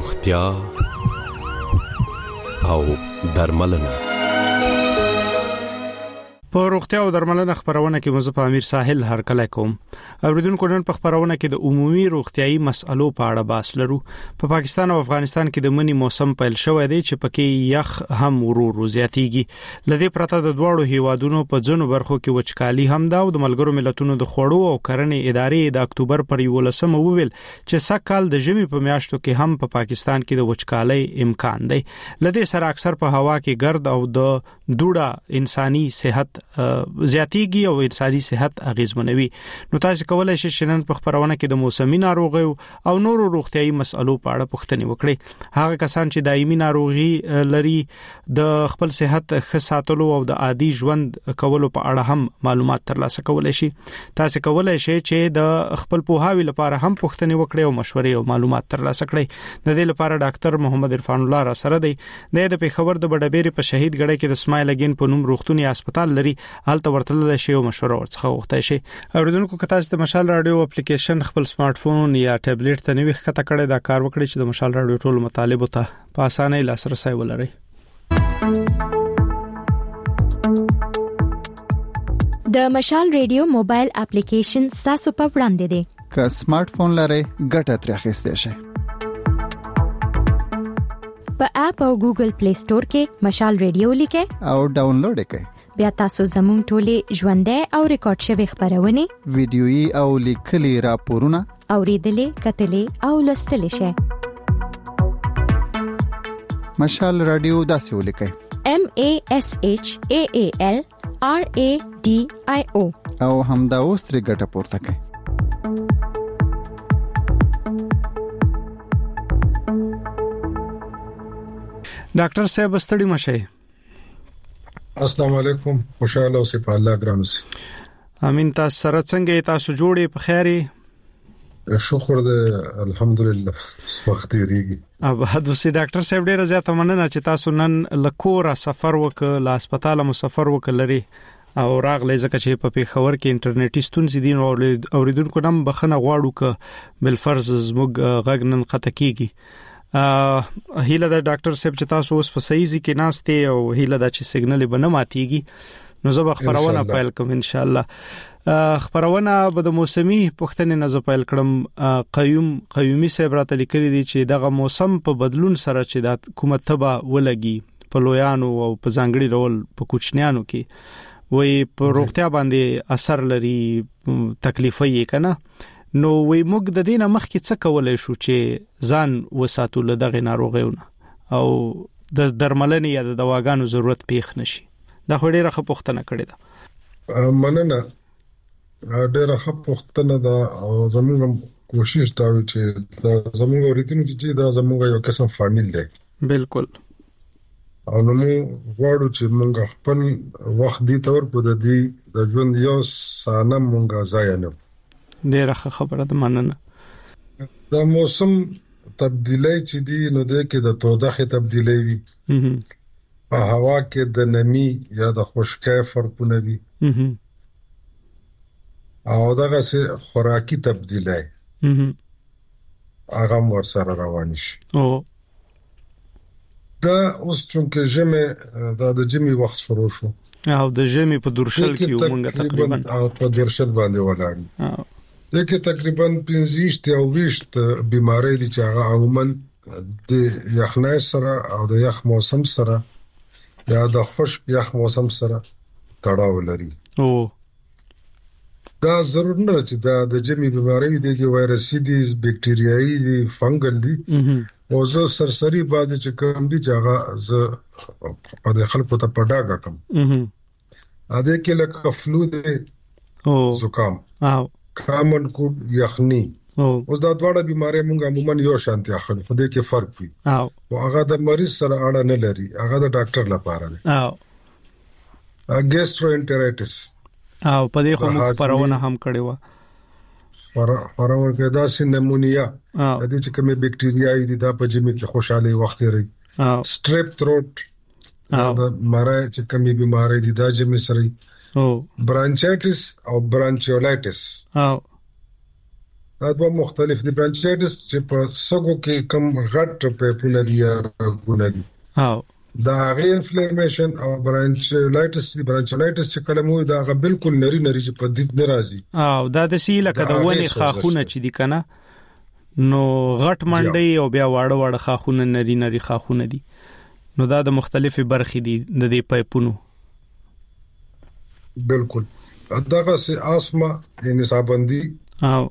روغتیا او درملنه. په روغتیا او درملنه خبرونه کې مزه په امیر ساحل هرکله کوم. اوریدونکو نن په خبرونه کې د عمومي روغتيایي مسالو په اړه بحث لرو. په پاکستان او افغانستان کې د منی موسم پیل شوی دی چې پکې یخ هم ورو زیاتیږي. لدې پرته د دوړو هیوادونو په ځینو برخو کې وچکالي هم دا او د ملګرو ملتونو د خوړو او کرنې ادارې د اکتوبر پر 11 وویل چې سکهال د ژمي په میاشتو کې هم په پاکستان کې د وچکالۍ امکان دی. لدې سره اکثر په هوا کې ګرد او د دوړه انساني صحت زیاتیږي او انساني صحت اغیزمنوي. نو تاسو کولای شئ چې نن په خبرونه کې د موسمي ناروغیو او نورو روغتيایي مسالو په اړه پوښتنه وکړئ. هغه کسان چې دایمي ناروغي لري د خپل صحت ښه ساتلو او د عادي ژوند کولو په اړه هم معلومات ترلاسه کولای شي. تاسو کولای شئ چې د خپل پوهاوي لپاره هم پوښتنه وکړئ او مشورې او معلومات ترلاسه کړئ. د دې لپاره ډاکټر محمد عرفان الله را سره دی. د پیښور د بډبېری په شهید ګړی کې د اسماعیل اگین په نوم روغتوني هسپتال لري. حالت ورتل شي او مشوره ورڅخه وغوښتای شي. اوریدونکو که تاسو د مشال رادیو اپلیکیشن خپل سمارټ فون یا ټابلیټ ته نوې ښکته کړئ دا کار وکړئ چې د مشال رادیو ټول مطالب ته په اسانۍ لاسرسي ولرئ. د مشال رادیو موبایل اپلیکیشن تاسو په وړاندې دی. که سمارټ فون لرئ ګټه ترې اخیستئ شئ. په اپ او ګوګل پلی سٹور کې مشال رادیو لیکئ او ډاونلوډ کړئ. بیا تاسو زموږ ټولې ژوندۍ او ریکارډ شوی خبرونه ویډیويي او لیکلي راپورونه اوریدلې کتلې او لوستلې شئ. مشال رادیو داسې ولیکئ: MASHAAL RADIO او همدا اوس ترې ګټه پورته کړئ. ډاکټر صاحب ستړي مشه. السلام علیکم، خوشاله اوسئ په الله ګران اوسئ. امين. تاسو سره څنګه تاسو جوړې په خیري؟ شکر دې الحمدلله وخت ریږي. اباد اوسئ ډاکټر صاحب ډیره زیاته مننه چې تاسو نن لکور سفر وکړ، له هسپتال مو سفر وکړ لري او راغلی ځکه چې په پیښور کې انټرنیټي ستونزې دي او اوریدونکو نم بخنه غواړو ک بلفرض زموږ غږ نن خطا کیږي. هیله د ډاکټر صاحب چې تاسو اوس په صحیح ځای کې ناشته او هیله د چې سیګنل به نه ماتيږي. نو زه خبرونه پیل کوم ان شاء الله. خبرونه به د موسمي پوښتنې نه ز پیل کړم. قیومي صاحب راته لیکلي دي چې دغه موسم په بدلون سره چې د حکومت تبا ولګي په لویانو او په ځانګړي ډول په کوچنیانو کې وي په روغتیا باندې اثر لري، تکلیف یې کنه. نو وی موږ د دینه مخکې څه کولای شو چې ځان وساتو له دغه ناروغیونه او د درملنې یا د دواګانو ضرورت پیښ نشي. دا خو ډیره ښه پوښتنه کړې ده. مننه، ډیره ښه پوښتنه ده او زموږ کوشش دا وي چې دا زموږ ورته چې دا زموږ یو قسم فامیل دی. بالکل. او نو غواړو چې موږ خپل وخت دي تور په دې د ژوند یو سانه موږ ځای نه. ډیره خبره ده، مننه. دا موسم تبدیلی چې دی نو د کې د تودوخه تبدیلی وي، په هوا کې د نمی یا د خشکۍ فرقونه وي، او دغه سه خوراکي تبدیلی هغه ورسره روان شي. دا اوس چونکه ژمه د ژمي وخت شروع شو او د ژمي په درشل کې ومنګه تقریبا او په درشل باندې ولاړ. دغه تقریبا 25 او 20 بیماری دي چې هغه عموما د یخنۍ سره او د یخ موسم سره یا د خشک یخ موسم سره تړاو لري. دا ضرور نه چې د ژمي بیماری دي کې وایرسي دي، بکټریايي دي، فنګل دي او زه سرسری باندې چې کوم دي چې هغه زه د خلکو ته پډاګه کوم. اده کې لکه فلو دي، زکام کامن کوډ یخنی اوس دا دواړه بیماری موږ عموما یو شانتي اخلو، خو دې کې فرق وي او هغه د مریض سره اړه نه لري، هغه د ډاکټر لپاره دی. ګیسټروانټرایټس او په دې خو موږ پرونه هم کړی و. خورور کې دا سینمونیا د دې چې کومه بکټریايي دي دا په جمی کې خوشاله وخت لري. سټریپ تھروټ دا مرای چې کومه بیماری دي دا جمی سره برانچایټس او برانچیولایټس دا دوه مختلف دي. برانچایټس چې په سږو کې کم غټ پیپونه دي یا رګونه دي او دا هغه انفلیمیشن او برانچایټس چې کله مو دا هغه بالکل نری چې په دید ناراضي او دا د سیله کده ونی خاخونه چې دي کنه نو غټ منډي او بیا واړه خاخونه نری خاخونه دي نو دا د مختلفې برخې دي د دې پایپونو. بالکل دغه سي آسما یعنی سابندي او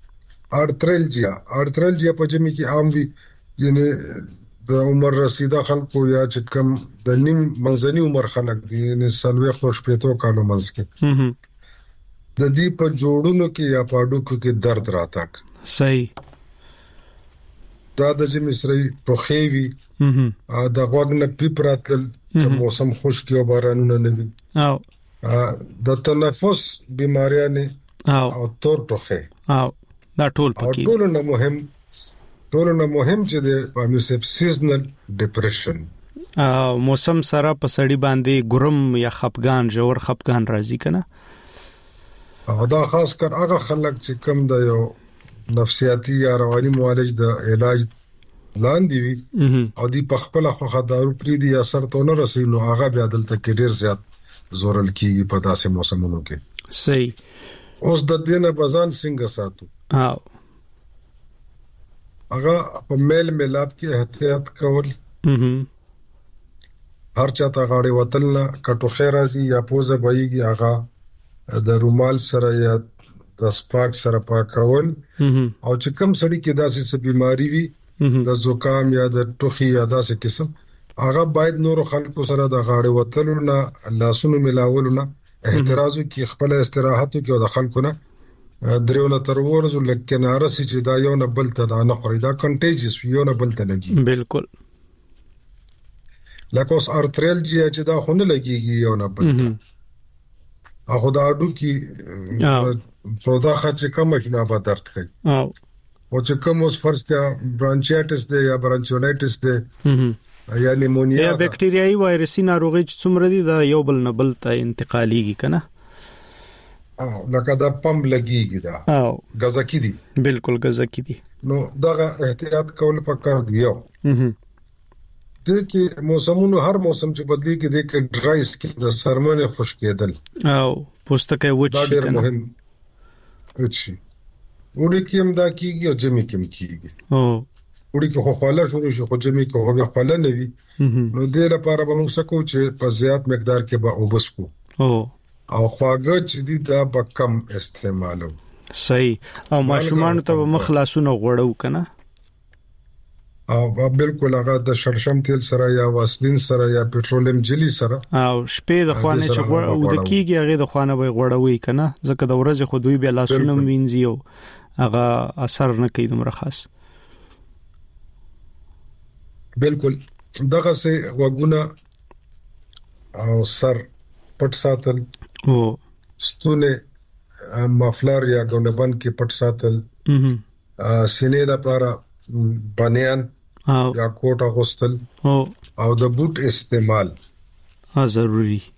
ارترالجیا په جمی کې عام وي یعنی د عمر رسیده خلکو یا چې کم د نیم منځني عمر خلک دي یعنی 40-50 کالو منځ کې د دې په جوړونو کې یا په اډوکو کې درد راتاک. صحیح. دا د جمی سره ټوخېوي د غوږ پیپ راتل د موسم خشک او بارانونه نه وي او د تنفس بیماریانه او تور ټوخه او دا ټول پکې ټول نه مهم چې د پاموسپ سیزنل ډیپریشن موسم سره په سړی باندې ګرم یا خپګان جوړ خپګان راځي کنه او دا خاص کر هغه خلک چې کم د یو نفسیاتی یا رواني معالج د علاج لاندې وي او دی په خپل خوخه دارو پری دی اثر ته نه رسي نو هغه بیا دلته کې ډیر زیات زورل کیږي په داسې موسمونو کې. صحیح. اوس د دینه بزان څنګه ساتو؟ هغه په میل ملاب کې احتیاط کول هر چاته غاړي وتل نه کټو خیر راځي یا پوزه بایږي هغه د رومال سره یا د سپاک سره پاکول او چې کم سړی کې داسې بیماری وي د زکام یا د ټوخي یا داسې قسم هغه باید نور خلکو سره د غاړي وتلو نه لاسونو ملاولو نه احترازو کې خپل استراحت کې او د خلکو نه دریو تر ورځو لکه نارسي چې دا یو نه بل ته نه خوري دا کنټیجس یو نه بل ته لګي. بالکل. لکه اوس ارترالجیا چې دا خونه لګيږي یو نه بل ته هغه دا اډو کې په دا خاطر کوم شنه به درد کوي او چې کوم اوس فرض کې برانچایټس دی یا برانچولایټس دی یا نیمونیا یا بکټریايي وایرسي ناروغي چې څومره دي دا یو بل نه بل ته انتقاليږي کنه لکه دا پمپ لګيږي دا او غزکی دي. بالکل غزکی دي. نو دا احتیاط کول پکار دی یو د کې موسمونو هر موسم چې بدلی کې د کې ډرای سکین د سرمنه خشک کېدل او پوستکی وچ دا ډېر مهم وچی وړي کې هم دا کیږي او جمی کې هم کیږي وړي کې خو خاله شروع شي خو جمی کې خو خاله نه وي نو دې لپاره به موږ سکو چې په زیات مقدار کې به وبسکو او خواږه چې دي دا به کم استعمالو. صحیح. او ماشومان ته مخلصونه غوړو کنه او بالکل هغه د شړشم تیل سره یا واسلین سره یا پټرولیم جلی سره او شپې د خوانه چې غوړ د کیږي هغه د خوانه به غوړوي کنه ځکه د ورځې خو دوی به لاسونه وینځي او هغه اثر نه کوي دومره خاص. بالکل دغه سه وګونه او سر پټ ساتل او ستونه مفلر یا ګونبن کې پټ ساتل سینې لپاره بنیان یا کوټ اغوستل او د بوت استعمال ضروری دی.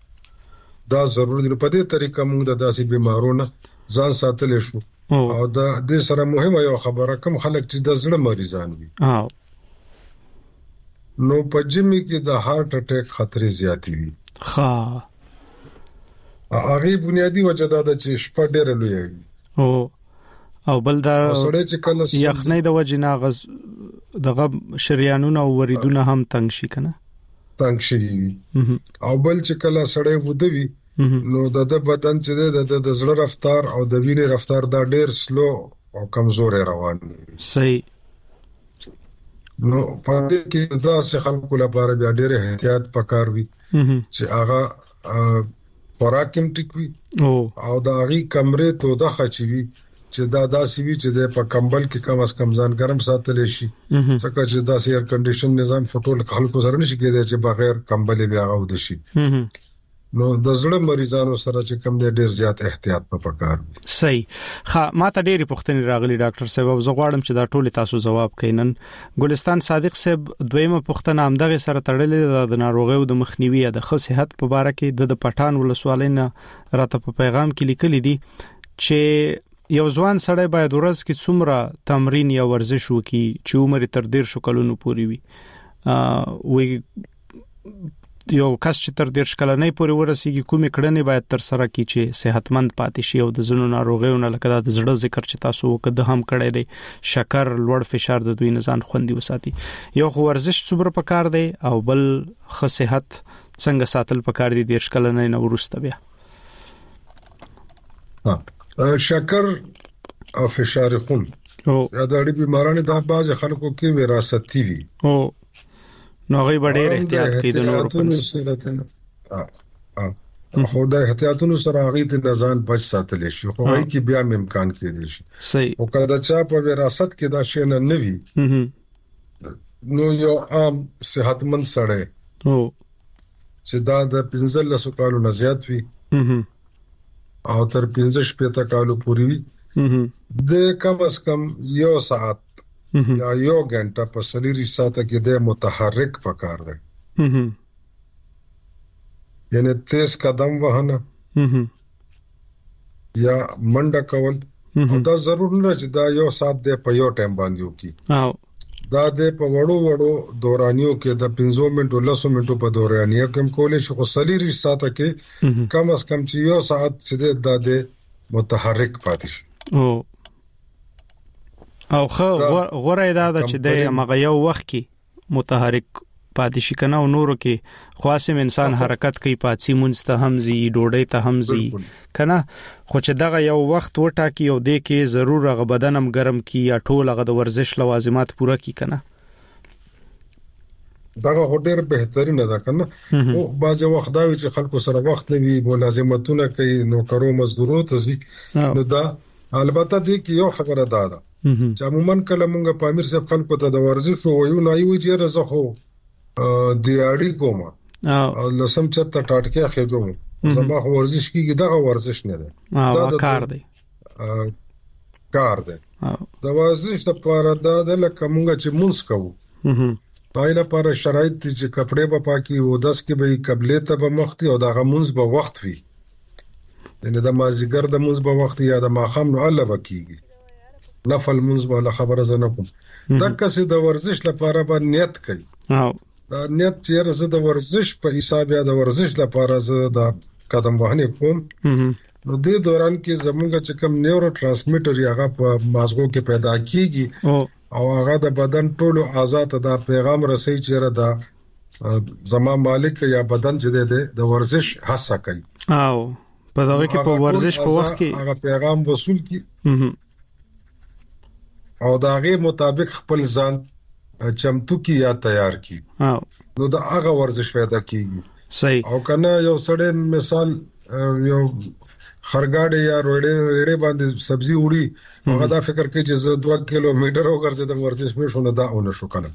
په دې طریقه موږ د داسې بیمارونو ځان ساتل شو او د دې سره مهمه یو خبره کوم خلک چې د زړه مریضان وي نو په جمی کې د هارت اٹیک خطر زیاتی وي. هغه بنیادی وجه دا ده چې شپه ډېر لوی وي او بل دا یخنۍ د وجنه غز دغه شریانونه او وریدونه هم تنگ شي کنه تنگ شي او بل چې کله سړی ودوي نو د بدن چې د زړه رفتار او د وینې رفتار دا ډېر سلو او کمزور روان وي. صحیح. نو په دې کې دا څه خلکو لپاره بیا ډېر احتیاط پکار وي چې هغه خوراکم ټیک وي او دا غي کمرې ته د خچوي چې دا داسې وي چې د په کمبل کې کم از کم ځان ګرم ساتل شي ځکه چې داسې ایر کنډیشن نظام فټول خلکو سره نشي کېدای چې بغیر کمبل بیا غو د شي. نو د زړه مریضانو سره چې کم دی ډیر زیات احتیاط په پکار. صحیح. ما ته ډېری پوښتنې راغلي ډاکټر صاحب زه غواړم چې دا ټول تاسو جواب کینن. ګلستان صادق صاحب دویمه پوښتنه همدغه سره تړلې د ناروغیو د مخنیوي د ښه صحت په اړه کې د پټان ولسوالۍ نه راته په پیغام کې لیکلي دي چې یو ځوان سړی باید ورځ کې څومره تمرین یا ورزش وکړي چې عمر تر 10 کلونو پورې وي؟ یو کس چې تر 10 کلنۍ پورې ورسیږي کومې کړنې باید تر سره کړي چې صحتمند پاتې شي او د ځینو ناروغیو لکه د زړه ذکر چې تاسو وکړه هم کړی دی، شکر، لوړ فشار د دوی نه ځان خوندي وساتي. یو خو ورزش څومره پکار دی او بل ښه صحت څنګه ساتل پکار دي 10 کلنۍ نه وروسته بیا؟ شکر او فشار خون یا د اړې بیمارانو د بعض خلکو کې وراثتي وي نو غي ډېر احتیاط کوي د نورو په سره. خو د احتیاطونو سره هغه ته ځان بچ ساتل شي، خو هغه کې بیا امکان کې دي شي صحیح. او کله چا په وراثت کې دا شی نه وي نو یو عام صحتمند سړی چې دا د 15 کالو نه زیات وي او تر 15 کالو پورې وي د کم از کم یو ساعت یا یو غنټه په سلیری ساعته کې د متحرک پکار دی، یعنی تیز قدم وهنه یا منډه کول. او دا ضرور نه چې دا یو ساعت د په یو ټایم باندې وکي، دا د په وړو دورانیو کې د 15 منټو 10 منټو په دورانیو کې کولای شي، خو سلیری ساعته کې کم از کم چې یو ساعت چې د متحرک پاتې شي. او غوړه دا چې د مغه یو وخت کې متحرک پاتې شي کنه، او نورو کې خاصم انسان حرکت کوي، پاتې مونږ ته همزي ډوډۍ ته همزي کنه، خو چې دغه یو وخت وټاکي او د کې ضرور غ بدنم ګرم کی یا ټول غ د ورزش لوازمات پوره کی کنه، دغه ډېر بهترینه ده کنه. او بعض وخت دا چې خلکو سره وخت لوي ملازمتونه کوي، نوکرو مزدورو ته ځي، نو دا البته دې کې یو خبره ده چې عموما کله مونږ په امیر صاحب خلکو ته د ورزش وایو نه یو چې رزه خو دی اړي کوم او لسم چته ټاټکه خېجو زما ورزش کیږي، دغه ورزش نه ده، دا کار دی د ورزش لپاره دا د لکه مونږ چې مونږ کوو پایله پر شرایط چې کپڑے په پاکي او 10 کې به قبله ته به مختي او دغه مونږ به وخت وي، یعنی د مازیګر د مونږ به وخت یا د ماخام نو الله وکيږي نفل مونږ به خبره زنه کوم. دغه څه د ورزش لپاره به نیت کوي، دا نیت چې زه د ورزش په حساب یا د ورزش لپاره زه د قدم وهنه کوم، نو د دوران کې زمونږ چې کوم نیورو ترانسمیټر هغه په مازغو کې پیدا کیږي او هغه د بدن ټولو اعضاء ته دا پیغام رسي چې دا زما مالک یا بدن چې د ورزش هڅه کوي، او په دغه کې په ورزش په وخت کې هغه پیغام وصول کی او داغه مطابق خپل ځان چمتو کی یا تیار کی، نو دا هغه ورزش پیدا کیږي. صحیح. او کنه یو سړی مثال یو خرګاډي یا روړې باندې سبزی وړي، هغه دا فکر کوي چې زه 2 کیلومتر وګرځم ورزش مې شونه دا اون شو کنه.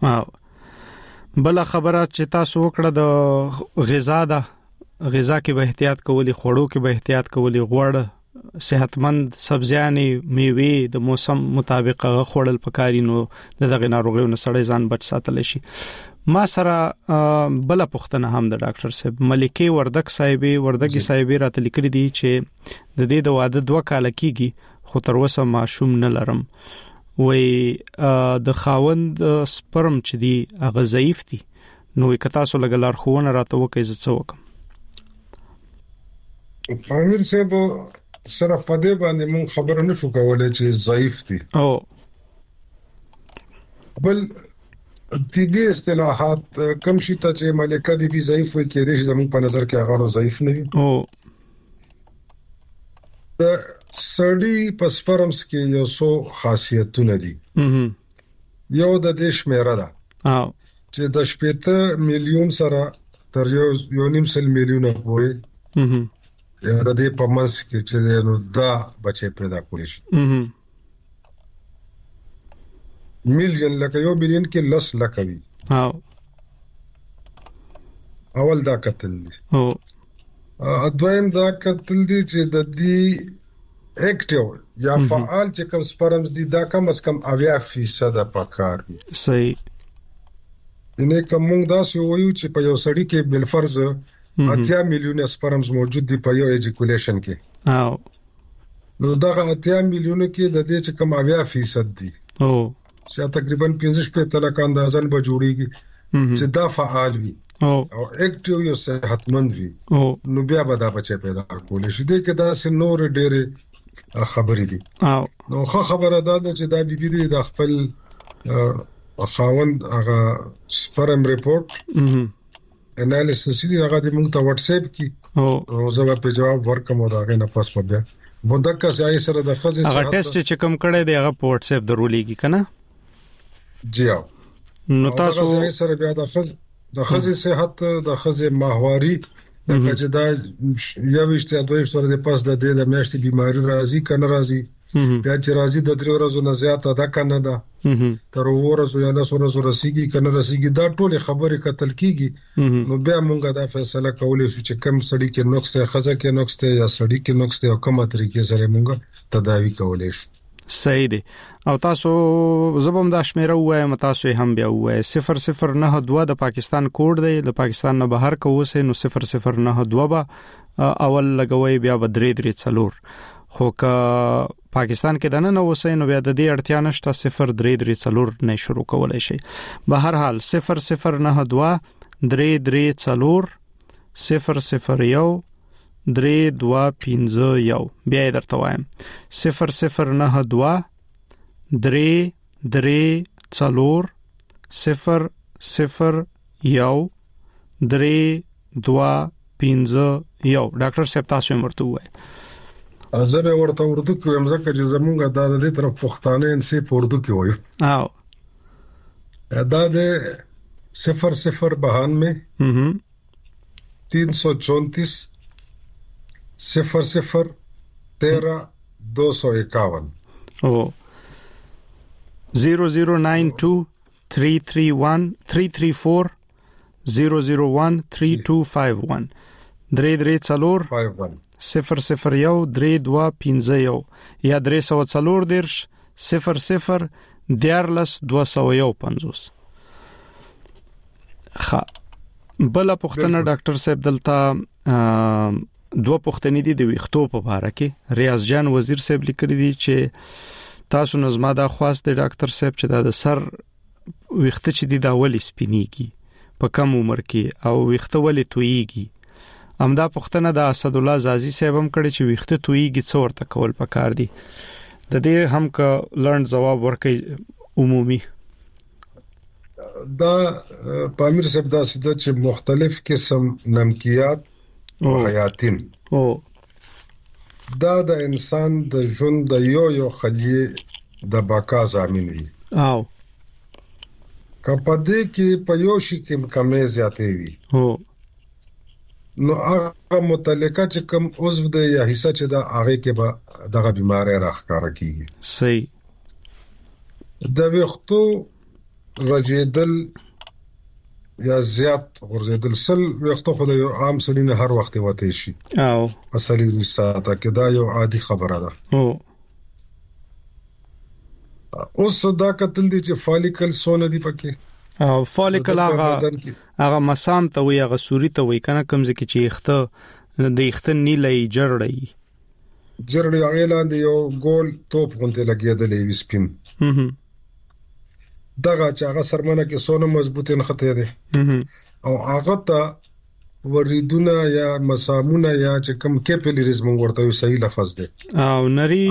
بل خبره چې تاسو وکړه د غذا کې به احتیاط کولی، خوړو کې به احتیاط کولی، غوړ صحتمند سبزیانې میوه د موسم مطابق خوړل پکاري، نو دغه ناروغیو نه سړی ځان بچ ساتل شي. ما سره بل پوښتنه هم د ډاکټر صاحب ملکه وردګي صاحب راته لیکلي دي چې د دې د واده 2 کال کېږي خو تر اوسه ماشوم نه لرم، وای د خاوند سپرم چې دی هغه ضعیف دي، نو کتا سو لګلار خوونه راته وکي ز څه وکم؟ امیر صاحب سره په دې باندې مون خبره نشو کولای چې ضعیف دي، او بل طبي اصطلاحات کم شي ته چې ملکه بي ضعیف وي کېږي چې زموږ په نظر کې هغه ضعیف نه وي. او د سړی په سپرمز کې یو څو خاصیتونه دي. یو د دې شمیره ده چې د 80 میلیون سره تر 1.5 میلیون پورې یا د دې په منځ کې چې نو دا بچي پیدا کولی شي. میلیون لکه 1 میلیون کې 10 لک وي. اول دا قتل دي. دویم دا قتل دي چې د دې اکټیو یا فعال چې کوم سپرمز دي دا کم از کم 80% پکار دي. صحیح. اینه کوم دا څه وایو چې په یو سړی کې بل فرض 80 میلیون سپرمز موجود دي په یو ایجیکولیشن کې. نو دغه 80 میلیونه کې د دې چې کم 80% دي چې تقریبا 15 لک اندازن به جوړیږي چې دا فعال وي او اکټیو یو صحتمند وي نو بیا به دا بچي پیدا کول شي د کې دا سه نور ډېرې خبرې دي نو خبره ده چې دا بي بي دي د خپل خاوند هغه سپرم ریپورت انالیسس دي هغه د موږ ته واتس اپ کې او زه به جواب ورکوم دا غي نه پس په بیا بودکه ځای سره د خزې هغه ټیسټ چې کوم کړی دی هغه په واتس اپ درولېږي کنه جی نو تاسو ځای سره بیا د خزې صحت د خزې ماهواري چې دا یوشته دویشته ورځې پس د دې د میاشتې بیماری راځي کنه راځي بیا چې راځي د 3 ورځې نه زیاته ده کنه ده تر ورځو یا 9 ورځې رسیږي کنه رسیږي دا ټول خبرې کتل کیږي نو بیا مونږه دا فیصله کولای شو چې کم سړی کې نقص ته خزه کې نقص ته یا سړی کې نقص ته او کومه طریقې سره مونږه تداوی کولای شو صحیح دی او تاسو زبم دا شمیره وایم تاسو هم بیا وای 0092 د پاکستان کوډ دی د پاکستان نه بهر کوسه نو 0092 با اول لګوي بیا بدري درې څلور خو کا پاکستان کې دنه نو وسه نو بیا د دې اړتیا نشته 03 څلور نه شروع کولای شي به هر حال 0092 3 څلور 001 3-2-5-1 بیا درته وایم 0092 3-4 001 3-2-5-1 ډاکټر صاحب تاسو مرته وای زه به ورته اردو کې هم ځکه چې زمونږ د دې طرف پښتانه انسي اردو کې وایو او دا د 0092 334 0013 251 او 0092 331 334 001 3251 3 څلور 001 3-2-5-1 یا 304 درش 00 دیارلس 250 خا بل پختنه ډاکټر صاحب دلته دوه پښتنې دي د ویختو په اړه کې ریاض جان وزیر صاحب لیکلي دي چې تاسو نظم دا خواست د ډاکټر صاحب چې د سر ویخته چې د اولی سپینیږي په کم عمر کې او ویخته ولې تویږي همدا پښتنه د اسد الله زازي صاحب هم کړي چې ویخته تویږي څو ورته کول پکار دي د دې هم کا لړن جواب ورکړي عمومي دا پامیر صاحب دا سده چې مختلف قسم نمکیات او حیاتین دا د انسان د ژوند د یو خلیه د بقا ضامن وي او کپدې کې په یو شي کې کمې زیاتې وي نو هغه متعلقه چې کوم عضو د یا حصہ چې دا هغه کې به دغه بیماری راخکاره کیږي صحیح د وختو رجیدل یا زیات ورزیدل سل وختو خو د عام سړي نه هر وخت وته شي او اصلي رساته کې دا یو عادي خبره ده اوس دا کتل دي چې فالیکل سونه دی پکې او فالیکل هغه مسام ته وي هغه سوري ته وي کنه کوم ځکه چې اخته د اخته نیلې جړړې هغه لاندې یو ګول توپ غونډه لګیدلې وي سپین دغه چې هغه سرمنه کې سونه مضبوطه نخته ده او هغه ته وریدونه یا مسامونه یا چې کوم کیپیلریز مونږ ورته یو صحیح لفظ ده او نری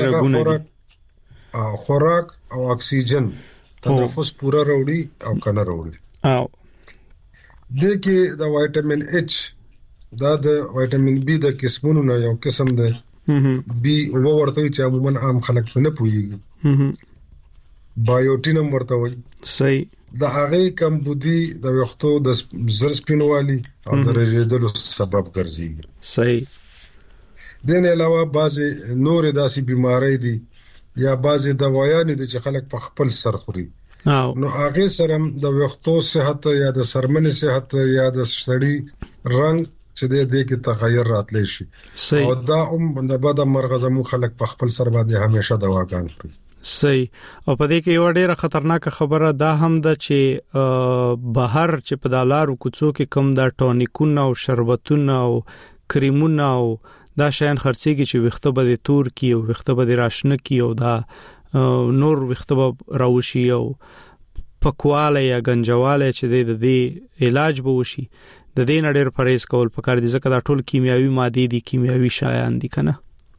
رګونه خوراک او اکسیجن تنفس پورا وروړي او کنه وروړي او د کې د وټامین ایچ دا د وټامین بی د قسمونو نه یو قسم ده بی او ورته چې عموما عام خلک نه پوهیږي بایوټین هم ورته وایي صحیح د هغه کمبودي د وختو د زر سپینوالي او د رژیدلو سبب ګرځي صحیح دین علاوه بعضی نور داسې بیماری دي یا بعضی دوايان دي چې خلک په خپل سر خوري نو هغه سره د وختو صحت یا د سرمنې صحت یا د سړی رنگ چې د دې کې تغیر راتلی شي او دا د بد مرغه زمو خلک په خپل سر باندې همیشه دواګان کوي صحیح او په دې کې یو ډیره خطرناک خبره دا هم ده چې بهر چې په دالارو کوڅو کې کم دا ټونیکونه او شربتونه او کریمونه او دا شین خرڅيږي چې وخته به تور کی او وخته به راشنه کی او دا نور وخته به راوشي او پکواله یا گنجواله چې د دې علاج به وشي د دې نړۍ پرهیز کول پکار دي ځکه دا ټول کیمیاوي ماده دي کیمیاوي شایان دي کنه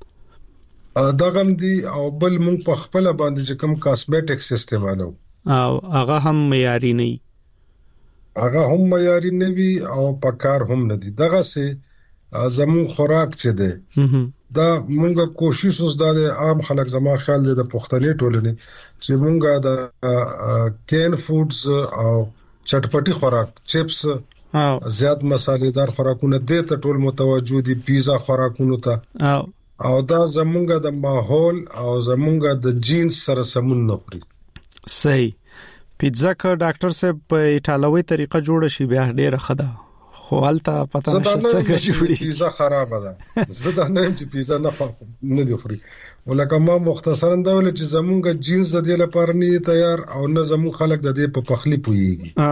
دا غم دي او بل مونږ په خپل باندې چې کوم کاسمیټکس استعمالو او هغه هم معیاري نه هغه هم معیاري نه وي او پکار هم نه دي دغه سه زمون خوراک چې ده دا مونږه کوشش اوس د عام خلک زما خیال دی د پښتني ټولنې چې مونږه د کین فودز او چټپټي خوراک چپس زیات مصالحدار خوراکونه دي ته ټول متوجه دي پیزا خوراکونه ته او دا زمونږه د ماحول او زمونږه د جینز سره سمون نه خوري صحیح پیزا کا ډاکټر صاحب په ایټالوي طریقه جوړ شي بیا ډیره خده خو حالته پته نشته څنګه جوړي پیزا خراب ده زه دا نه چې پیزا نه دی خوري ولکه ما مختصرا دا ول چې زمونږ جینز د دې لپاره نه تیار او نه زمون خلک د دې په پخلی پويږي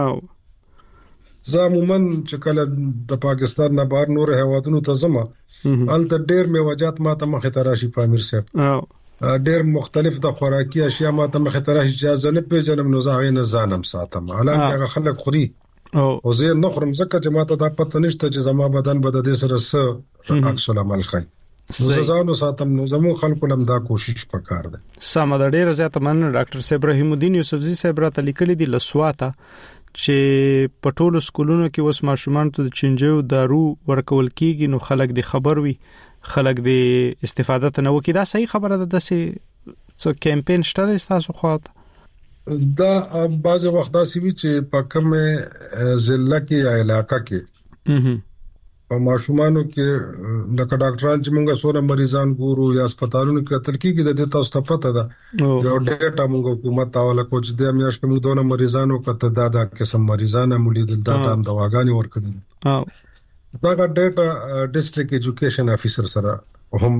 او زه عموما چې کله د پاکستان نه بهر نور هیوادونو ته ځم الته ډېر میوجات ما ته مخه تراشي پامیر صاحب ډېر مختلف د خوراکي اشیاء ما ته مخه تراشي چې ځنه په جنم نو زه نه ځانم ساتم حالانکه هغه خلک خوري او زه نه خورم ځکه چې ما ته دا پته نشته چې زما بدن به د دې سره څه عکس العمل کوي زه ځانو ساتم نو زمو خلکو لم دا کوشش وکړ دي سم د ډېر زیات من ډاکټر صاحب رحیم الدین یوسفزی صاحب را لیکلي دي لسواته چې په ټولو سکولونو کې وس ماشومان ته د چنجو دارو ورکول کیږي نو خلک د خبر وي خلک د استفاده ته نو کې دا صحیح خبره ده د څه کمپاین شته تاسو خواته دا بعض وخت دا سی چې په کومه ضلع کې یا علاقہ کې په ماشومانو کې د ډاکټرانو چې موږ سره مریضان ګورو یا هسپتالونو کې ترکیب کې د تاسو ته پته ده یو ډیټا موږ حکومت تاوله کوچ د میاش کې موږ دونه مریضانو کته دا قسم مریضانه مولیدل دا هم دواګانی ورکړي دا ډیټا ډیسټریکټ ایجوکیشن افیسر سره هم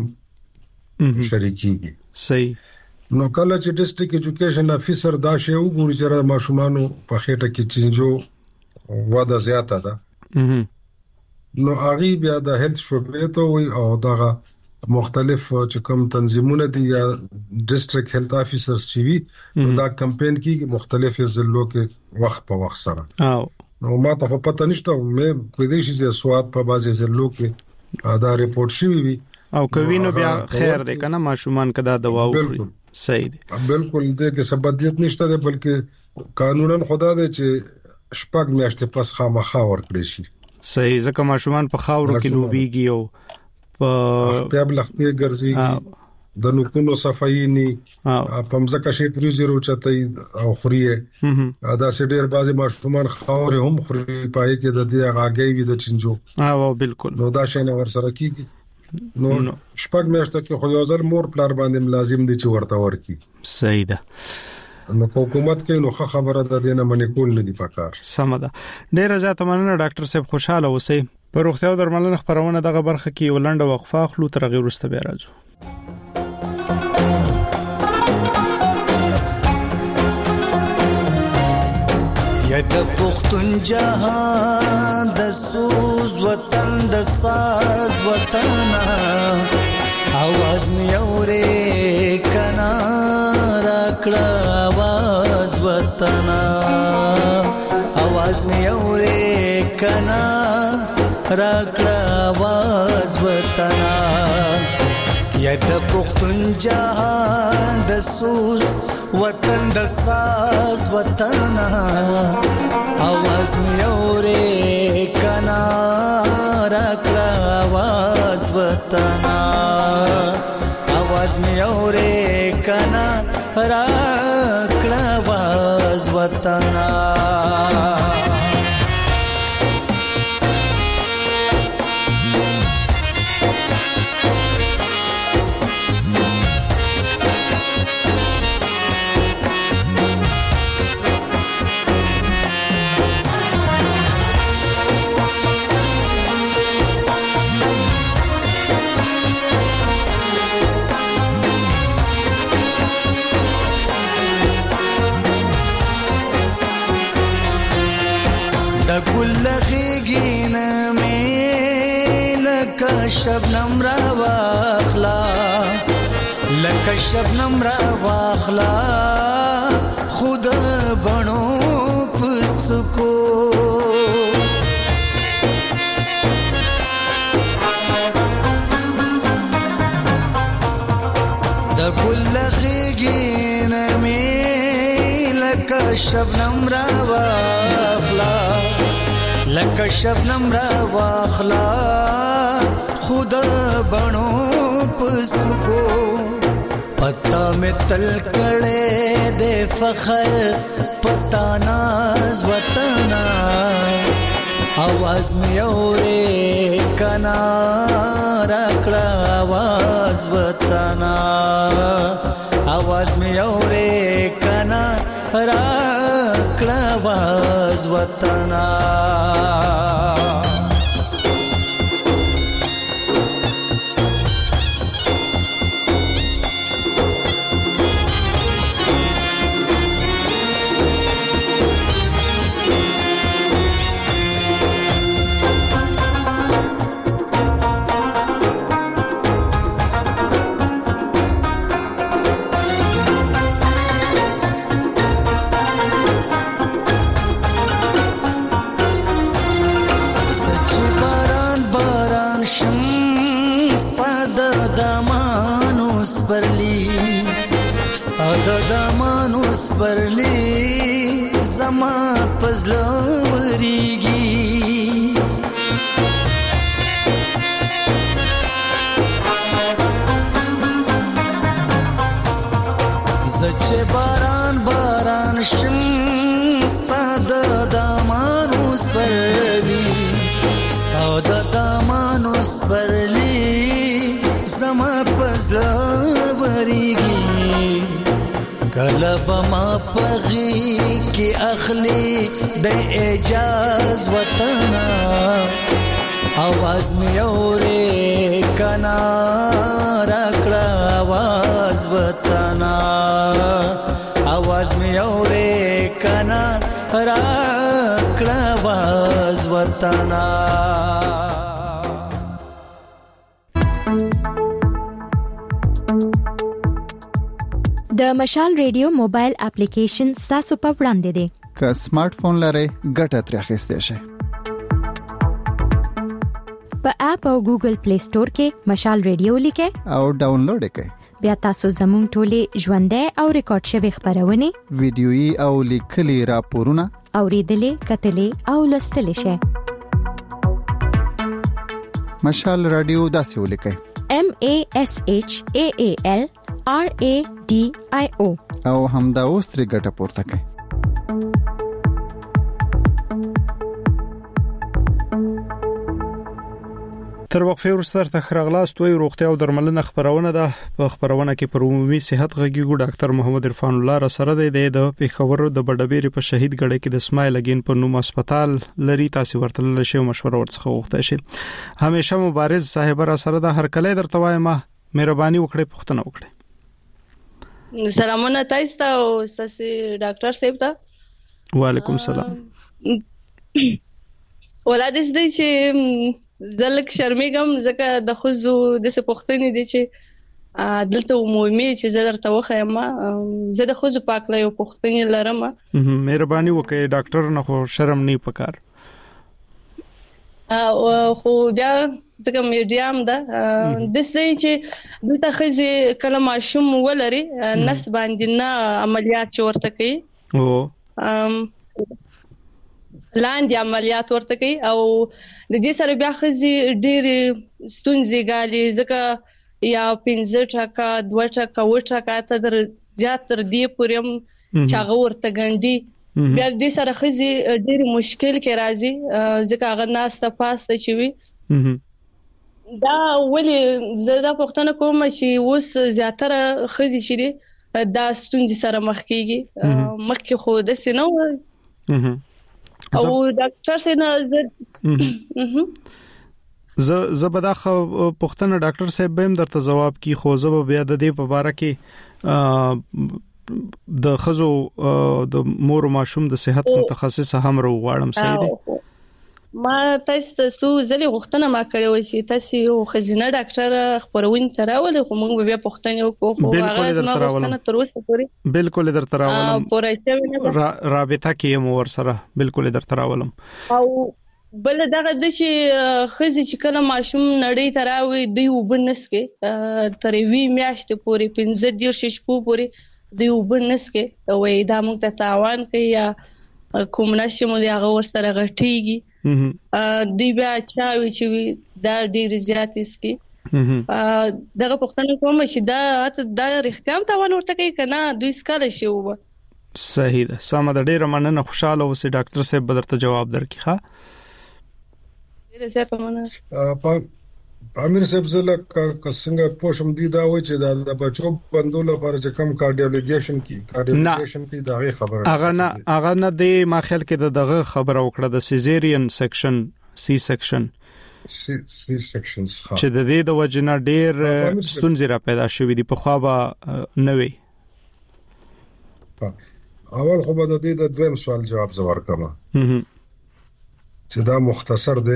شریکي صحیح نو کله چې ډیسټریکټ ایجوکیشن افیسر دا شی وګوري چې ماشومانو په خېټه کې چینجو وده زیاته ده نو هغه بیا د هیلث شعبې ته وي او دغه مختلف چې کوم تنظیمونه دي یا ډیسټریکټ هیلث افیسرز چې وي نو دا کمپاین کې مختلف ضلعو کې وخت په وخت سره نو ما ته پته نشته مې کوی دې چې سواد په بازي ضلعو کې دا ریپورت شوی وي او کوي نو بیا خیر دی کنه ماشومان کدا دوا وخوري صحیح دی بالکل دې کې سبدیت نشته دی بلکې قانونن خدا دې چې شپږ میاشتې پس خامخا ورکړي شي صحیح ځکه ماشومان په خاورو کې لوبيږي او په بلخ په ګرځي د نوکونو صفائی ني په مزکه شي پریزرو چته او خوري دا سډیر بازي ماشومان خاور هم خوري پای کې د دې غاګي وي د چنجو او بالکل نو دا شي نه ور سره کیږي نو شپږ میاشتې کې خو یو ځل مور پلار باندې لازم دي چې ورته ورکی صحیح ده نو حکومت کې نو خبره ده دینه منې کول نه دی پکار سم ده ډیر زیات مننه ډاکټر صاحب خوشاله اوسئ په روغتیا او درملنه خبرونه دغه برخه کې ولنډه وقفه خلو تر غیر واستو بیا راځو یا د پختون جهان د سوز وطن د ساز وطن आवाज می اورې کنا راکړه आवाज وطن आवाज می اورې کنا راکړه आवाज وطن یا د پختون جهان د سوز وطن د ساز وطن आवाज می اورې کنا راکړه आवाज وطن आवाज می اورې کنا راکړه आवाज وطن د ګل غیږینه مې لکه شبنم را واخلا لکه شبنم را واخلا خود بڼو پسکو د ګل غیږین می لکه شبنم را واخلا لکه شبنم را واخلا خود بڼو پسکو پتا میں تل کڑے دے فخر پتا ناز وطنا آواز میں اورے کنا رکڑا آواز وطنا آواز میں اورے کنا رکڑا آواز وطنا دمانوس پرلی زما پزلوریږي زچه باران باران شم ستاد دمانوس پرلی ستاد دمانوس پرلی زما پزلوریږي کلب ما پغی کی اخلی بے اجاز وطنا آواز میں اورے کنا رکڑا آواز وطنا آواز میں اورے کنا رکڑا آواز وطنا د مشال ریډیو موبایل اپلیکیشن تاسو په وړاندې دی که سمارټ فون لرئ ګټه ترې اخیستئ شئ په اپ او ګوګل پلی سٹور کې مشال ریډیو لیکئ او ډاونلوډ کړئ بیا تاسو زموږ ټولې ژوندۍ او ریکارډ شوی خبرونه ویډیويي او لیکلي راپورونه اوریدلې کتلې او لوستلې شئ مشال رادیو داسې ولیکئ MASHAAL RADIO او همدا اوس ترې ګټه پورته کړئ تر وقفه وروسته خرغلاست وی روغتیا او درملنه خبرونه ده په خبرونه کې پر عمومي صحت غږیږو ډاکټر محمد عرفان الله را سره دی د پیښور د بډبېری په شهید ګړې کې د اسماعیل اگین په نوم هسپتال لري تاسو ورته شی مشوره ورڅخه وغوښته شي همیشه مبارز صاحب را سره د هر کله درته وایم مهرباني وکړئ پوښتنه وکړئ سلامونه تاسو ته او تاسو ډاکټر صاحب ته وعلیکم السلام ولادت دې چې زلک شرمېږم ځکه د خوځو د څه پوښتنې دي چې دلته عمومي چې زه درته وخایم زه د خوځو پاکله یو پوښتنې لرم مهرباني وکړئ ډاکټر نه خو شرم نه پکار خو بیا ځکه میډیام ده د څه چې دلته خزي کله ماشوم ولري نس باندې نه عملیات ورته کوي او لاندې عملیات ورته کوي او د دې سره بیا خزي ډېر ستونزې غالي ځکه یا 15 ټکا 2 ټکا و ټکا ته در زیات تر دې پورم چاغه ورته ګنډي بیا دې سره خزي ډېر مشکل کې راځي ځکه هغه ناس ته پاسته چوي دا ولې زړه پښتنه کوم چې اوس زیاتره خزي شي دا ستونزې سره مخ کیږي مخکې خو د سينو او ډاکټر سينه زه به دا پښتنه ډاکټر صاحب به هم درته جواب کی خو زه به بیا د دې په اړه کې د خزو د مور او ماشوم د صحت متخصص هم غواړم صحیح دی ما تاسو زلي غوښتنه ما کړې و چې تاسو یو خزینه ډاکټر خبرونه تراول خو موږ بیا پوښتنه وکړو خو هغه ما غوښتنه تر اوسه پورې بالکل درته راولم رابطه کې مو ور سره بالکل درته راولم او بل دغه د چې خزي چې کله ماشوم نړۍ تراوي دی وبنس کې تر وی میاشتې پورې 15 شپو پورې دی وبنس کې وې دا موږ ته تاوان کوي یا کوم نشي مو دی هغه ور سره غټيږي دی بیا چاوي چې دا ډیر زیات اسکی دغه پښتنه کوم چې دا رښتیا تاوان ورته کوي کنه دوی سکاله شي و صحیح ده سم د ډیر مننه خوشاله اوسې ډاکټر صاحب بدرته جواب درکې ښه ډیر زیات مننه امیر صاحب زله څنګه پوښم دي دا و چې د بچو بندول لپاره چې کم کارډیولوژیشن کی دا خبره هغه نه دی ما خیال کې دغه خبره وکړه د سیزیرین سیکشن سی سیکشن چې د دې د وجنه ډیر ستونزې را پیدا شوې دي په خوا به نه وي اول خو به د دې د دویم سوال جواب زور کما چې دا مختصر دی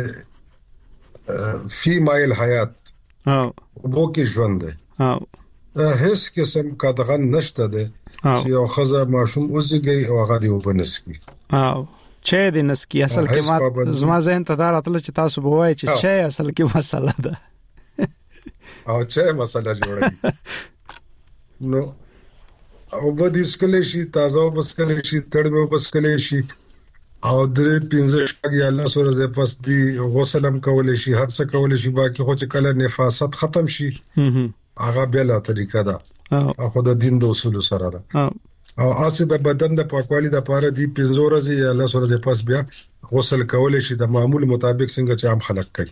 فیمایل حیات وو کې ژوند دی هیڅ قسم کا دغه نشته دی چې یو خزه ماشوم اوسږي او هغه دی وبنسکی چې د نسکی اصل کې ما زما ذهن ته دا راتله چې تاسو به وایي چې چې اصل کې مسله ده او چې مسله جوړه نو او به د سکلې شي تازه وبسکلې شي تړمه وبسکلې شي او درې 15 یا الله سره زه پس دی غسلم کولې شي هر څه کولې شي باقي خو چې کله نفاست ختم شي هغه بل طریقه ده خو د دین د اصول سره ده او اسه د بدن د پاکوالي د لپاره دی 15 ورځې یا الله سره زه پس بیا غسل کولې شي د معمول مطابق څنګه چې عام خلک کوي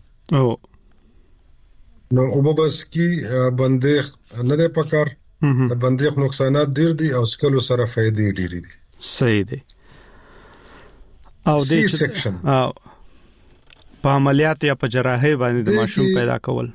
نو او بس کی بندیخ نه ده پکار د بندیخ نقصانات ډیر دي او سکلو سره فائدې ډیر دي صحیح دي او د سیکشن په عملیات یا په جراحي باندې د ماشوم پیدا کول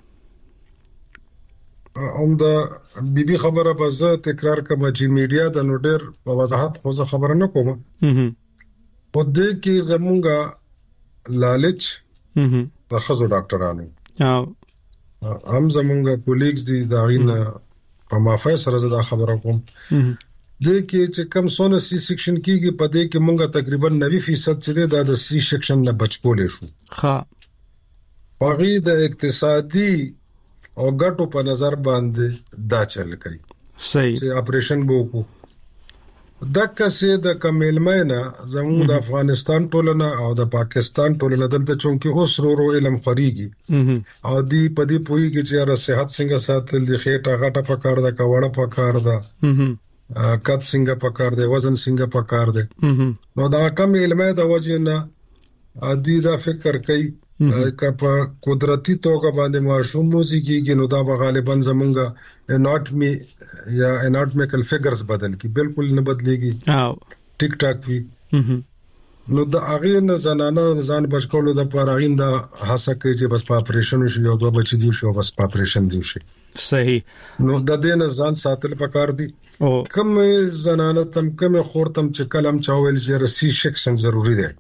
دا بیبي خبره به زه تکرار کوم چې میډیا د نوډر په وضاحت خو زه خبره نه کوم په دې کې زمونږه لالچ د خزو ډاکټرانو هم زمونږه کولیګز دي دا غینه په مافای سره زه دا خبره کوم د کې چې کم سونه سی سیکشن کېږي په دې کې مونږه تقریبا 90% چې د سی سیکشن نه بچپولې شو ها باقي د اقتصادي او ګټو په نظر باندې دا چل کوي صحیح چې اپریشن وکړو دغه څه د کمیل مینه زموږ د افغانستان ټولنه او د پاکستان ټولنه دلته چونکی اوس ورو علم خوريږي او دی په دې پويږي چې را صحت څنګه ساتل دي خېټه غټه پکار ده کاوړه پکار ده کات څنګه پکار دی وزن څنګه پکار دی نو دا کم علمه د وجه نه ادي دا فکر کوي کپا قدرتی توګه باندې ماشوم موزیږي نو دا غالبا زمونږه اناټمی یا اناټمیکل فیګرز بدل کی بالکل نه بدليږي ټیک ټاک وي نو دا هغه نه زنانه ځان بچکولو د پاره دا هڅه کوي چې بس په اپریشن شي او دوه بچی دی شو بس په اپریشن دی شي صحیح نو د دې نه ځان ساتل پکار دي کوم زنانه تم کوم خورتم چې کلم چاول چې رسی سیکشن ضروری دی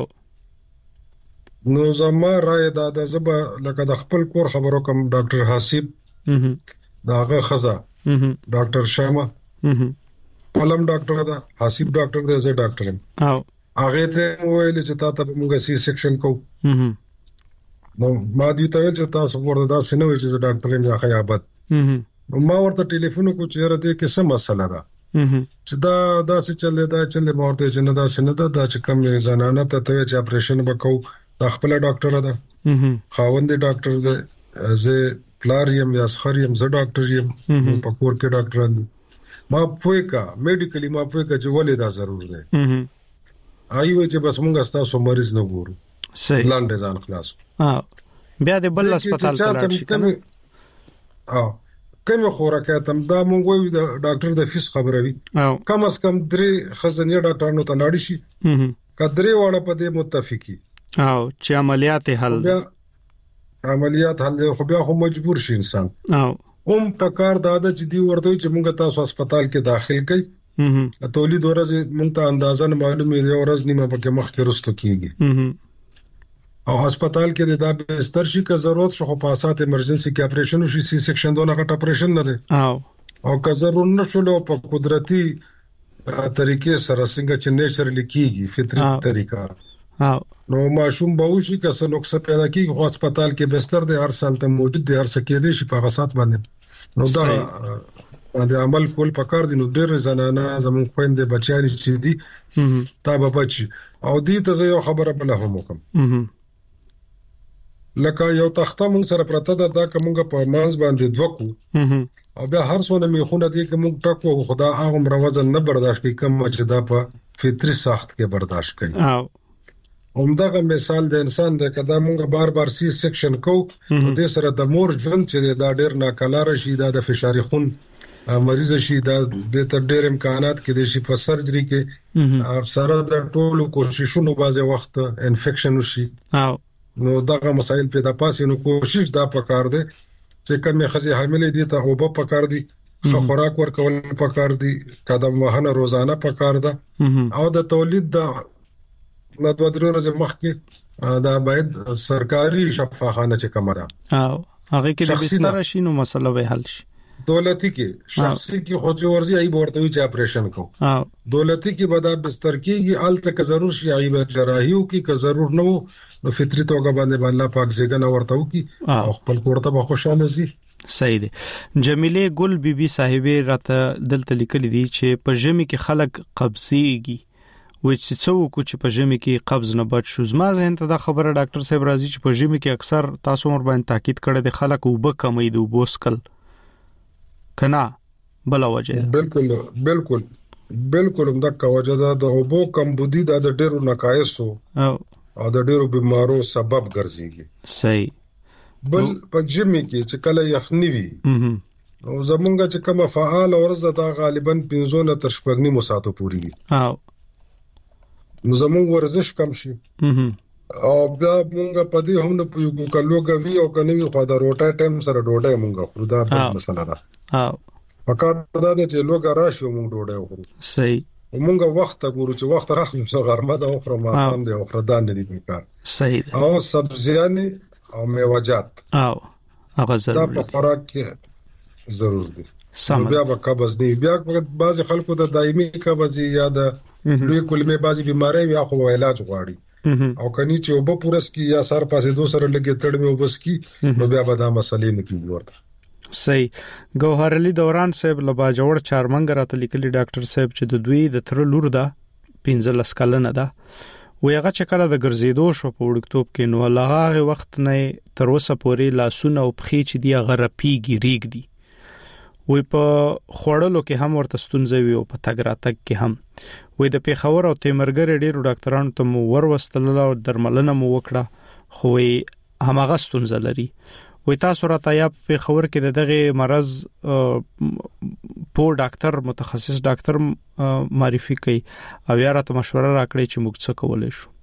نو زما رائے دا د زبا لکه د خپل کور خبرو کوم ډاکټر حسیب داغه خزا ډاکټر شاما علم ډاکټر دا حسیب ډاکټر دی زه ډاکټر یم هغه ته ویل چې تاسو په موږ سی سیکشن کو نو ما دې ته ویل چې تاسو ورته دا سينوي چې ډاکټر یم یا خیابت نو ما ورته ټلیفون کو چې را دې کې څه مسله ده چې دا څه چلې دا چلې ما ورته چې نه دا سنده دا چې کوم زنانه ته چې اپریشن وکاو دا خپل ډاکټر ده خاوند ډاکټر ده زه پلاریم یا سخریم زه ډاکټر یم په کور کې ډاکټر ما پوهیکا میډیکلی ما پوهیکا چې ولې دا ضرور ده ایو چې بس موږ تاسو مریض نه ګورو صحیح لاندې ځان خلاص بیا د بل هسپتال ته لاړ شي کوم خوراکه تم دا مونږ وی د ډاکټر د فیس خبره وی کم از کم 3 خزنه ډاکټرانو ته لاړ شي کدرې وړه په دې متفقي او چې عملیات حل خو بیا خو مجبور شي انسان هم په کار داده چې دی ورته چې مونږ تاسو هسپتال کې داخل کړي تولید ورځ مونږ ته اندازن معلومه دی ورځ نیمه پکې مخ کې رستو کیږي او هسپتال کې د بستر شي که ضرورت شو په اساس ایمرجنسي کې اپریشن شي سی سیکشن دونه غټ اپریشن نه دی او که ضرورت نشو په قدرتي طریقې سره څنګه چې نیچرلی کیږي فطري طریقه نو ماشوم به وشي که څه نقص پیدا کیږي خو هسپتال کې بستر دی هر سال ته موجود دی هر څه کې دی شي په غسات باندې نو دا د عمل کول پکار دي نو ډېر زنانه زمون خويندې بچیان چې دي تا به بچي او دې ته یو خبره بل هم وکم لکه یو تخته مونږ سره پرته ده دا کومه په مانز باندې دوکو او بیا هر څونه میخونه دي کوم ټکو خدا هغه مروزن نه برداشت کوي کوم چې دا په فطري سخت کې برداشت کوي همدغه مثال د انسان د کدا مونږ بار بار سی سیکشن کو د سره د مور ژوند چې دا ډیر ناکلار شي دا د فشار خون مریض شي دا د تر ډیر امکانات کې د شي په سرجری کې سره د ټولو کوششونو بازه وخت انفیکشن وشي نو دغه مسائل پیدا پاسې نو کوشش دا پکار دی چې کومه خزي حاملې دي ته او په پکار دي خو خوراک ورکول پکار دي قدم وهنه روزانه پکار ده او د تولید د نو دوه درې ورځې مخکې دا باید سرکاري شفاخانه چې کومه ده او هغه کې د بستر شي نو مسله به حل شي دولتي کې شخصي کې خو ورځي ای ورته وی چې اپریشن کو دولتي کې به دا بستر کېږي الته که ضرور شي ای به جراحیو کې که ضرور نه نو فطري توګه باندې الله پاک زګنه ورته وکي او خپل کوړه به خوشاله شي صحیح دی جمیله ګل بیبي صاحبې راته دلته لیکلي دي چې په ژمي کې خلک قبضيږي و چې څوک چې په ژمي کې قبض نه بچ شو زما ذهن ته دا خبره ډاکټر صاحب راځي چې په ژمي کې اکثر تاسو مر باندې تاکید کړی د خلک وب کمی د وبوسکل کنا بل وجه بالکل دا وجه ده د وبو کم بودی د ډیرو نقایصو او د ډیرو بیمارو سبب ګرځي صحیح بل په ژمي کې چې کله یخنی وي او زمونږ چې کومه فعال ورزه دا غالبا 15 نه تر 15 ساعتو پوري وي نو زموږ ورزش کم شي او بیا مونږ په دې هم نه پوهیږو کلوګه وی او کني خو دا روټه ټایم سره ډوډۍ مونږ خو دا په مسله ده فقط دا چې لوګه راشي مونږ ډوډۍ خورو صحیح مونږ وخت ګورو چې وخت راخلو څو غرمه ده او خرمه هم ده او خردان دي بیکار صحیح او سبزیان او میوه‌جات او هغه ضروري دا په خوراک کې ضرور دي بیا به قبض دی بیا بعض خلکو د دایمي قبض یا د لوی کلمه بعضی بیماری یا خو علاج غواړي او کني چې وب پورس کی یا سر پاسې دو سره لګي تړ مې وبس کی نو بیا به دا مسلې نه کیږي ورته صحیح ګوهر علي دوران صاحب لبا جوړ چارمنګ راته لیکلي ډاکټر صاحب چې د دوی د تر لور ده 15 کلنه ده ویغه چې کله د ګرځېدو شو په وړکتوب کې نو هغه وخت نه تر اوسه پورې لاسونه او پخې چې دی هغه رپیږي ریګ دي وې په خوړلو کې هم ورته ستونزې وي او په تګ راتګ کې هم وې د پیښور او تیمرګر ډیرو ډاکټرانو ته مو وروستل او درملنه مو وکړه خو همغه ستونزه لري وې تاسو راته یا په پیښور کې دغه مرز په ډاکټر متخصص ډاکټر معرفي کوي او یا راته مشوره راکړي چې موږ څه کولای شو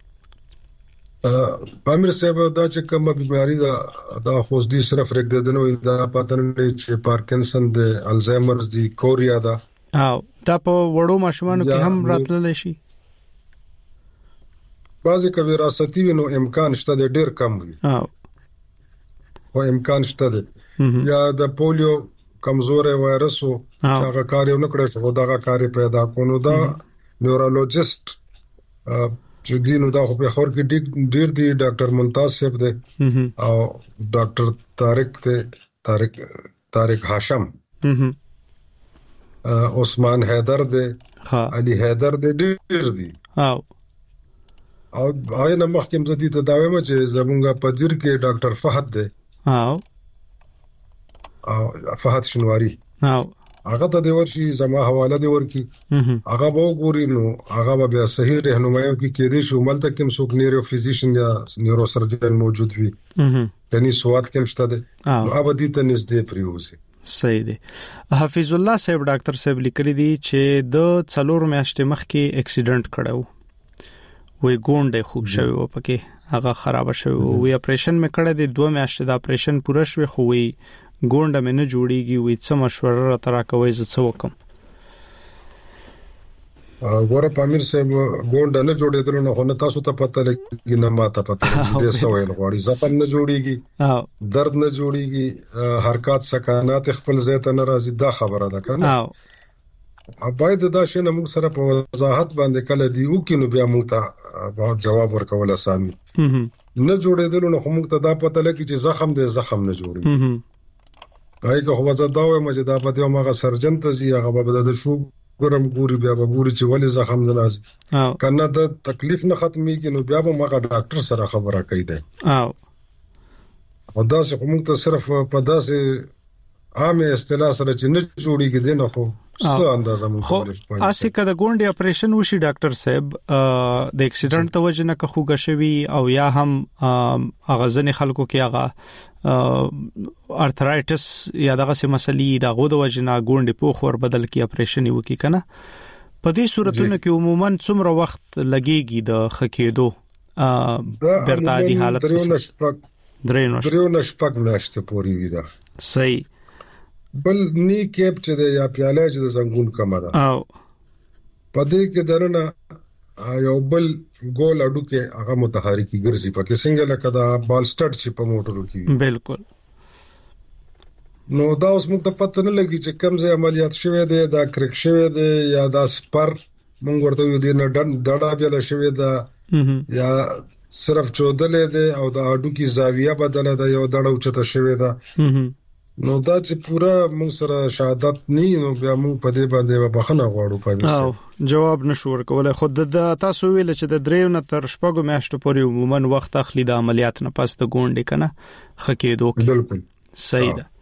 امیر صاحب دا چې کومه بیماری دا خو دې صرف رګدنه دا پاتن چې پارکینسن د الزایمرز دی کوریا دا او دا په وړو ماشومانو کې هم راتللی شي بعضی کوي وراثتي نو امکان شته د ډیر کم وي او امکان شته یا د پولیو کمزورې وایرسو چې هغه کار نه کړی چې دغه کار پیدا کونو دا نیورولوجست چې دینو دا خو په خور کې ډیر دی ډاکټر ممتاز صاحب دی او ډاکټر طارق هاشم عثمان حیدر دی علي حیدر دی ډیر دی او آینه مخکې مزدي ته دا وایم چې زمونږ په ځیر کې ډاکټر فهد دی او فهد شنواری هغه ته د ورشي زما حواله دی ورکی هغه به وګوري نو هغه به صحیح رهنمایي کوي کې دې شو ملته کوم څوک نیورو فزیشن یا نیورو سرجن موجود وي یعنی سواد کوم شته دی نو هغه دې ته نږدې پریوزي صحیح دی حفیظ الله صاحب ډاکټر صاحب لیکلي دي چې د 4 میاشتې مخکې اکسیډنٹ کړو وې ګونډه خوږ شوی و پکې هغه خراب شوی وې اپریشن مې کړی دی 2 میاشتې د اپریشن پوره شوی خو وې ګونډه مې نه جوړیږي وې څه مشوره را ترا کوي زه څه وکم ګوره پامیر صاحب ګونډه نه جوړېدل نو خو نه تاسو ته پته لګي نه ماته پته لګي د سوال غوړي زخم نه جوړيږي درد نه جوړيږي حرکت سکانات خپل ځای ته ناراضي دا خبره ده کنه باید دا شی نه موږ سره په وضاحت باندې کله دی او کې نو بیا موږ ته جواب ورکول اسامي نه جوړېدل نو موږ ته دا پته لګي چې زخم د زخم نه جوړي هغه خو وځه دا وایي چې دا پته ماغه سرجن ته زی هغه به د شو ګورم ګوري بیا به ګوري چې ولې زخم نه راځي کنه د تکلیف نه ختميږي نو بیا به ماغه ډاکټر سره خبره کوي دی او دا څه موږ ته صرف په داسې عامه اصطلاح سره چې نه جوړیږي دی نه خو څه اندازه مونږ خو اسی کده ګونډي اپریشن وشي ډاکټر صاحب د اکسیډنټ د وجه نه خوګه شوی او یا هم اغازن خلکو کې هغه ارترایټس یا دغه سه مسلې د غو د وجه نه ګونډي پوخ ور بدل کی اپریشن وکي کنه په دې صورتونو کې عموما څومره وخت لګيږي د خکېدو برتادي حالت درې نشپک میاشتې پورې وي دا صحیح بل نی کېپ چې د یا پیاله چې د زنګون کما ده او پدې کې درنه یو بل ګول اډو کې هغه متحرکی ګرځي پکې څنګه لکه دا بال سټارټ چې په موټرو کې بالکل نو دا اوس موږ ته پته نه لګي چې کوم ځای عملیات شوی دی دا کرک شوی دی یا دا سپر موږ ورته یو دی نه ډډا بیل شوی دا یا صرف چودلې دی او دا اډو کې زاویه بدله ده یو دړو چته شوی دا نو دا چې پورا موږ سره شهادت نه نو بیا موږ په دې باندې بخښنه غواړو په جواب نشو ورکولای خود د تاسو ویل چې د دریو نه تر شپږو میاشتو پورې عموما وخت اخلي د عملیات نه پس د ګونډې کنه خکېدو بالکل صحیح ده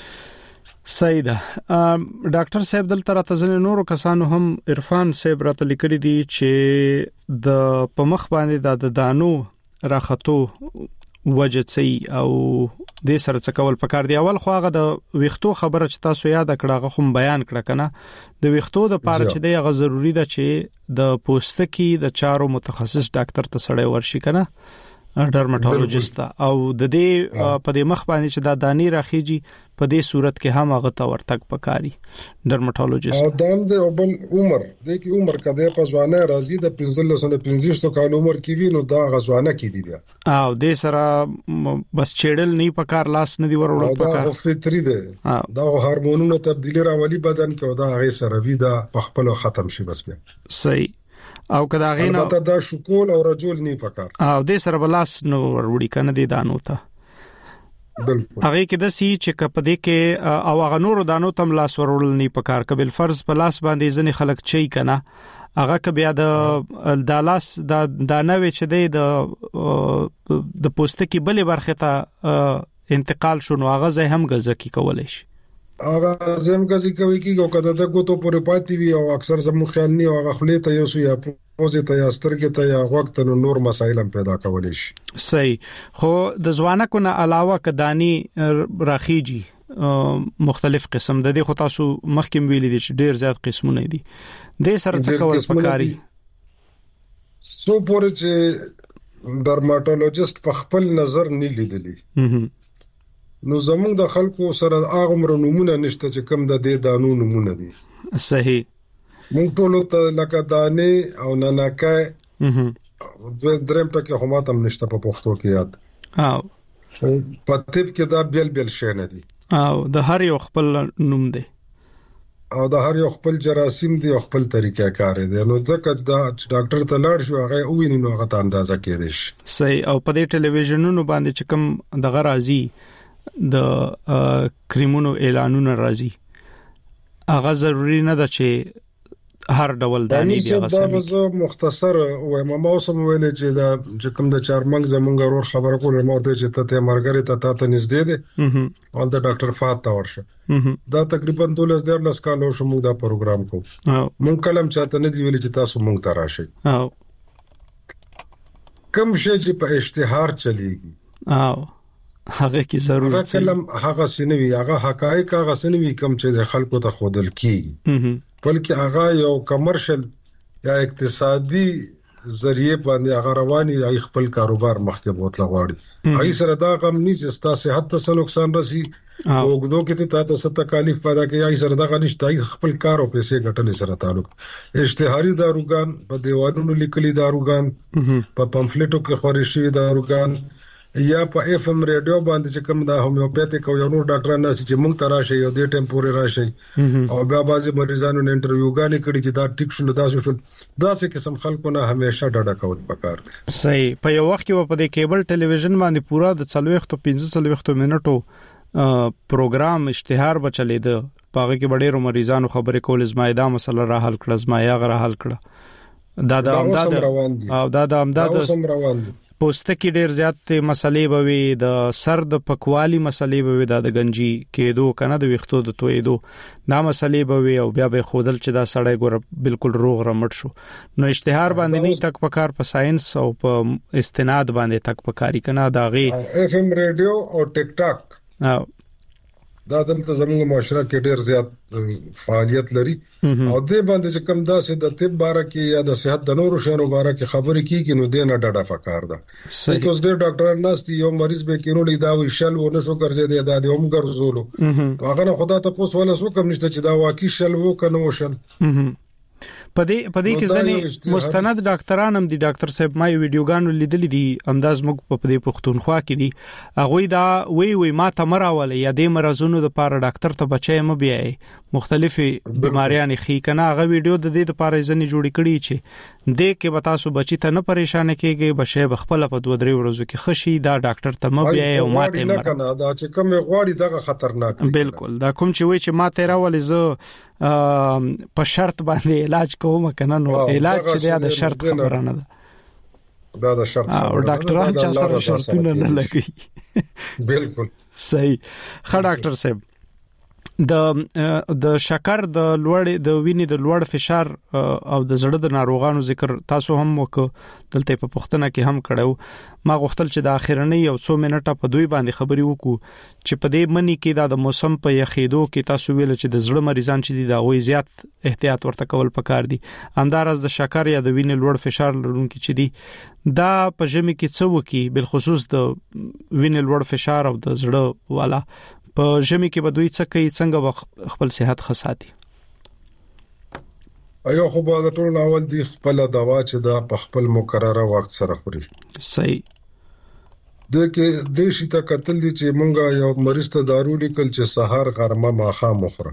ډاکټر صاحب دلته راته ځنه نورو کسانو هم عرفان صاحب راته لیکلي دي چې د په مخ باندې د دانو راختو وجهي او د سره څکول پکار دی اول خو هغه د ویختو خبره چې تاسو یاد کړه خو بیان کړه کنه د ویختو د پاره چې دی هغه ضروری ده چې د پوستکی د چارو متخصص ډاکټر ته سړی ورشي کنه ډرمټولوژیست او د دې په دې مخ باندې چې دا دانی راخیږي په دې صورت کې هم هغه ته ورتګ پکاري ډرمټولوژیست او دام د بل عمر د کی عمر کده په ځوانه راځي د 15 کال عمر کې وینو دا غزوانه کې دی بیا او د سره بس چېړل نه پکار لاس نه دی ورول پکار دا فطری ده دا هورمونونو تبدیلی راولي بدن کې دا هغه سره وی دا په خپل ختم شي بس بیا صحیح او کدا غینا البته دا شکول او رجل نه پکار او د سره بلاس نو وروړي کنه دی دانو ته بالکل هغه کې د سی چې کپدې کې او هغه نور دانو تم لاس ورول نه پکار کبل فرض په لاس باندې ځنې خلک چي کنه هغه ک بیا د لاس د دانوي چې د پوستکی بلې برخه ته انتقال شونه هغه زه هم غزکی کولای شي هغه زم غزي کوي کیږي کده د ګوتو پورې پاتې وي او اکثر زمو خیال نه هغه خپلې ته یو سو یا پوزې ته یا سترګې ته یا وخت نور مسایل هم پیدا کولای شي صحیح خو د ځوانه کو نه علاوه کدانی راخیږي مختلف قسم د دې خو تاسو مخکې ویلي دي چې ډیر زیات قسمونه دي د سره څه کول پکاري سو پورې چې ډرماټولوژیست په خپل نظر نه لیدلی نو زموږ د خلکو سره هغه عمر نمونه نشته چې کم د دې دانو نمونه دي صحیح مونږ ټول ته لکه دانې او ننکای درم ټکه هم تم نشته په پښتو کې یاد او په طب کې دا بیل شي نه دي او د هر یو خپل نوم دی او د هر یو خپل جراثیم دی او خپل طریقې کار دی نو ځکه دا ډاکټر ته لاړ شو هغه ویني نو هغه ته اندازه کېدش صحیح او په دې ټلویزیونونو باندې چې کوم د غرازي د کریمونو اعلانونه راځي هغه ضروری نه ده چې هر ډول دانی بیا غسل دا مختصر او ما اوسم ویل چې دا کوم د چارمنګ زمونږ ورور خبره کوله مو ته چې ته مرګري ته نږدې دي ول د ډاکټر فات تا ورشه دا تقریبا 12 کال شو موږ دا پروګرام کو مونږ کلم چاته نه دی ویل چې تاسو مونږ ته راشي کوم شي چې په اشتهار چلیږي او هغه کی ضرورت کلم هغه سنوي هغه حقایق هغه سنوي کم چې د خلکو ته خودل کی بلکې هغه یو کمرشل یا اقتصادي ذریعہ باندې هغه رواني ای خپل کاروبار مخکې بوتل غواړي ای سره دا غم نه چې ستاسو صحت ته نقصان رسی وګدو کې ته تاسو تکالیف پیدا کوي ای سره دا غنښت ای خپل کار او پیسې ګټل سره تعلق اشتهاري داروګان په دیوالونو لیکلي داروګان په پمفلټو کې خوري شوی داروګان یا په اف ام ریډیو باندې چې کوم دا هومیوپیتیک او یو نور ډاکټران ناس چې مونږ ته راشي یو د ټیم پورې راشي او بیا بعضی مریضانو نه انټرویوګانې کړي چې دا ټیک شول دا شول دا څه قسم خلکو نه همیشه ډډه کول پکار دي. صحیح. په یو وخت کې په دې کیبل ټلویزیون باندې پورا د 45 منټو پروګرام اشتهار بچلید پاغه کې ډېر مریضانو خبرې کول زمایدا مسله را حل کړه زمایا غره حل کړه دا د امداد پوستکی ډیر زیات مسلې بوي د سر د پکوالي مسلې بوي د گنجي کېدو کنه د ویختو د توېدو دا مسلې بوي او بیا به خودل چې دا سړی ګور بالکل روغ رمټ شو نو اشتهار باندې نه تک پکار په ساينس او په استناد باندې تک پکاري کنه دا غي اف ام ریډیو او ټیک ټاک دا دلته زموږ معاشره کې ډیر زیات فعالیت لري او دې باندې چې کوم داسې د طب باره کې یا د صحت د نورو شانو باره کې خبرې کیږي نو دې نه ډډه پکار ده بیکوز ډیر ډاکټر ناستي یو مریض به کینو لیدا وی شل و نه شو ګرځي دا د هم ګرځولو هغه نه خدا ته پوس ولا سو کوم نشته چې دا واقعي شل وو کنه وشل پدې کې ځنې مستند ډاکټران هم دي ډاکټر صاحب ما ویډیوګانو لیدلې دي انداز موږ په دې پښتونخوا کې دي هغه دا وی ما تمراوله یا دې مرزونو د پاره ډاکټر ته بچي م بیاي مختلفي بیماریاں خي کنه هغه ویډیو د دې لپاره ځنې جوړی کړي چې دې کې بتا سو بچی ته نه پریشان کېږي بشه بخپل په 2-3 ورځو کې خشي دا ډاکټر ته م بیاي او ماته نه کنه دا چې کوم غواړي دغه خطرناک دی بالکل دا کوم چې وی چې ماته راولې زه په شرط باندې علاج کوم کنه نو علاج چې د شرط خبره نه ده دا د شرط او ډاکټران چې سره شرطونه نه لګي بالکل صحیح. ښه ډاکټر صاحب د شکر د لوړ د وینې د لوړ فشار او د زړه د ناروغانو ذکر تاسو هم وکړه دلته په پښتنه کې هم کړو ما غوښتل چې د اخرنۍ یو څو منټه په دوی باندې خبري وکړو چې په دې منی کې د موسم په یخېدو کې تاسو ویل چې د زړه مریضان چې دي دا غوي زیات احتیاط ورته کول پکار دي همدارس د شکر یا د وینې لوړ فشار لرونکي چې دي دا په ژمي کې څه وکي بل خصوص د وینې لوړ فشار او د زړه والا په ژمي کې به دوی څه کوي څنګه خپل صحت خساتي ایو خو به ټول اول دی خپل دوا چې دا په خپل مقرره وخت سره خوري صحیح د کې د شي ته قتل دي چې مونږه یو مریض ته دارو لیکل چې سحر غرمه ماخام مخره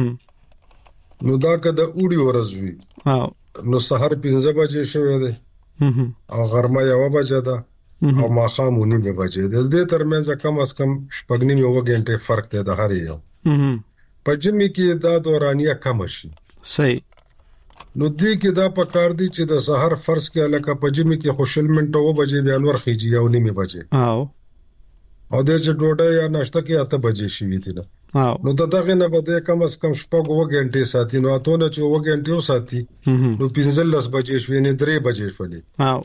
نو دا کده اوړي ورځ وی نو سحر 5 بجې شوه دی او غرمه 1 بجې ده او ماخام 9 بجې د دې ترمنځ کم از کم شپږ نیمه غنټه فرق دی د هر یو په جمی کې دا دورانیه کم شي صحیح نو دې کې دا پکار دي چې د سحر فرض کې الکه په جمی کې خوشل منټه و بجې بیان ورخیږي او 9 بجې او د چې ډوډۍ یا ناشته کې 8 بجې شي وي دي نو دغه نه بده کم از کم شپږ غنټه ساتي نو اته نه چې غنټه ساتي نو 15 بجې شوي نه 3 بجې شولې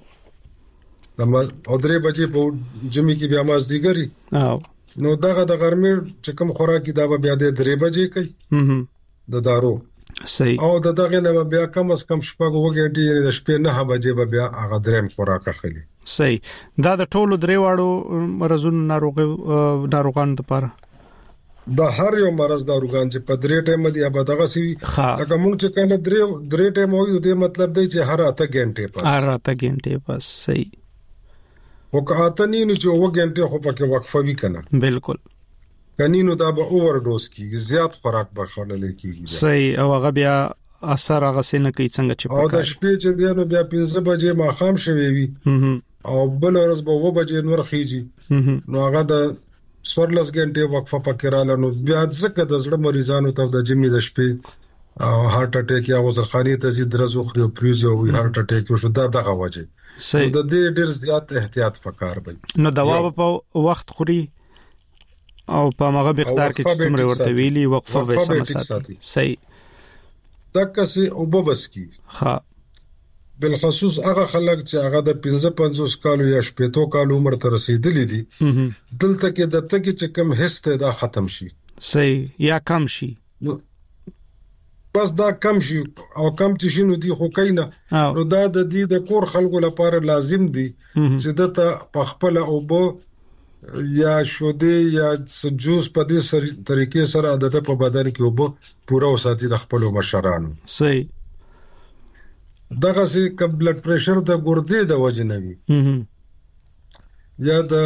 او 3 بجې په جمی کې بیا مازدیګری نو دغه د غرمې چې کوم خوراکي دا بیا د 3 بجې کوي د دارو صحیح او دغه نه بیا کم از کم شپږ وګټي د شپې 9 بجې به بیا هغه دریم خوراک اخلي صحیح دا د ټولو درې واړو مرزونو ناروغانو لپاره د هر یو مرز ناروغان چې په 3 ټایم دی به دغه سی لکه موږ چې کله 3 ټایم وایو د مطلب دی چې هر 8 غنټه پس صحیح وکاته نینو چې وګنټه خو پکې وقفه وی کنه بالکل کنینو دا به اوور ډوز کیږي زیات خوراک به خړل کیږي صحیح او هغه بیا اثر هغه سینه کوي څنګه چې او د شپې چې دی نو بیا 15 بجې ماخام شوي وي او بل ورځ به 2 بجې نور خيږي نو هغه د 14 غنټه وقفه پکې رااله نو بیا ځکه د زړه مریضانو ته د جمی د شپې او هارت اٹیک یا وزخانی ته زی درزو خري او پریوز او هارت اٹیک شو دا دغه وجه صحیح د دې ډېر زیات احتیاط پکار وي نو دوا په وخت خوري او په هغه مقدار کې چې څومره ورته ویلي وقفه به سمساتي صحیح دکسي او بوبس کی ها بل خصوص هغه خلک چې هغه د 55 کالو یا 60 کالو عمر ته رسیدلی دي دلته کې د تګ چې کم حصہ دا ختم شي صحیح یا کم شي بس دا کم شي او کم چې شنو دي خو کینا نو دا د دې د کور خلکو لپاره لازم دي چې دته په خپل او بو یا شوده یا جوس په دې طریقې سره عادت په بدن کې وبو پورا وساتي د خپل مشرانو صحیح دغه سي ک بلډ پريشر د ګردې د وجه نه وي یا د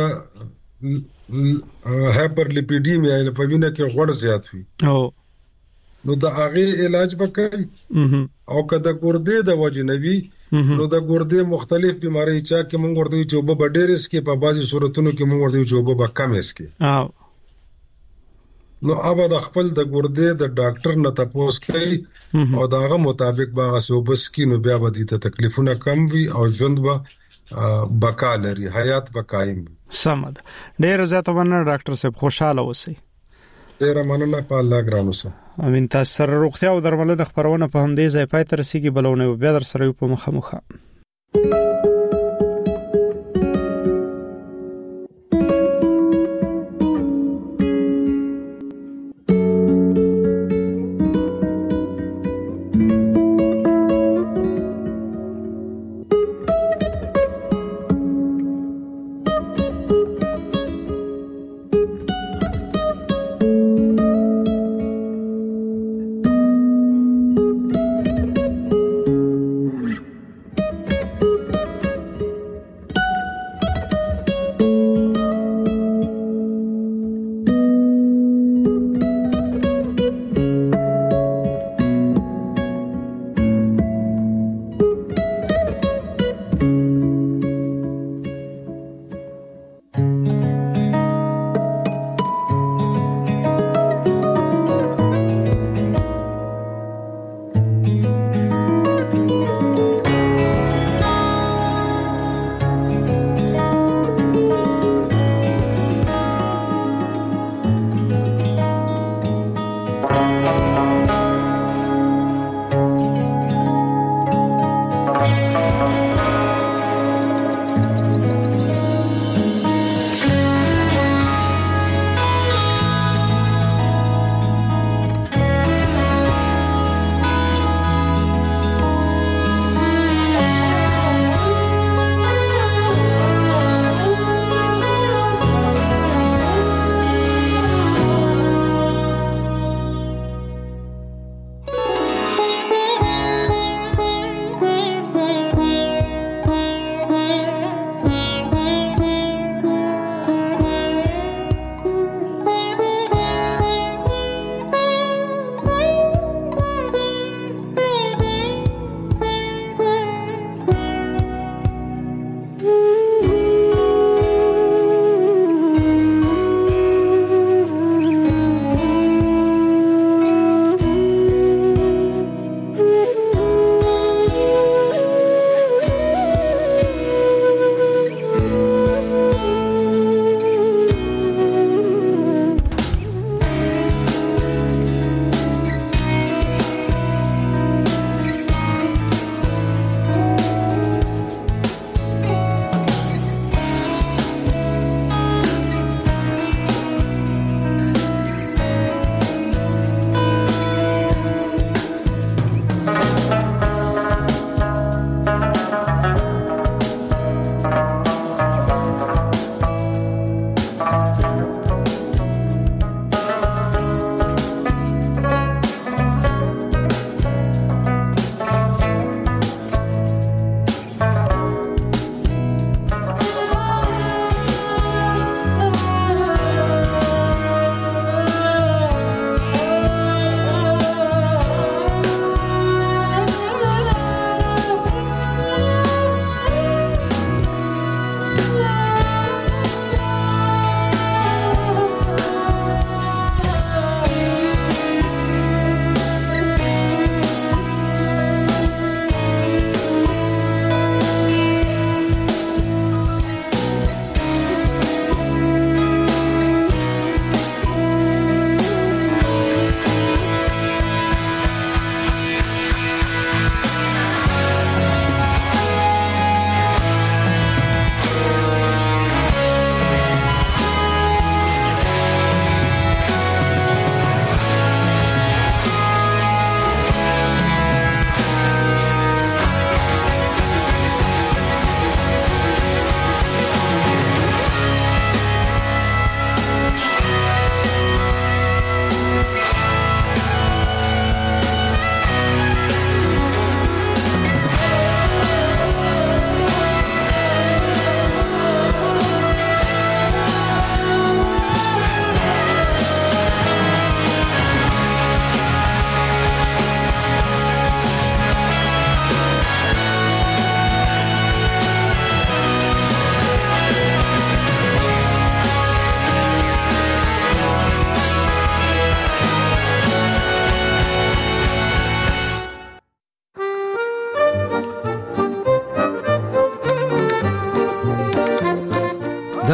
هایپرلیپیډیمیا یا په وینه کې غوړ زیات وي نو د هغه علاج وکړي او که د ګردې د وجه نه وي نو د ګردې مختلف بیماری چا کې مونږ ورته چې وب ډېرس کې په بعضي صورتونو کې مونږ ورته چې وب کمس کې نو اوبه د خپل د ګردې د ډاکټر نه تاسو کوي او داغه مطابق باغه صوبس کې نو بیا به دي تکلیفونه کم وي او ژوند به بقا لري حیات بقایم سمد ډېر زیاته ونه ډاکټر صاحب خوشاله اوسئ ډېر مننه په الله ګرانو سره امين تاسو سره روغتیا او درملنه خبرونه په همدې ځای پای تر رسیدي بلونه بیا در سره په مخه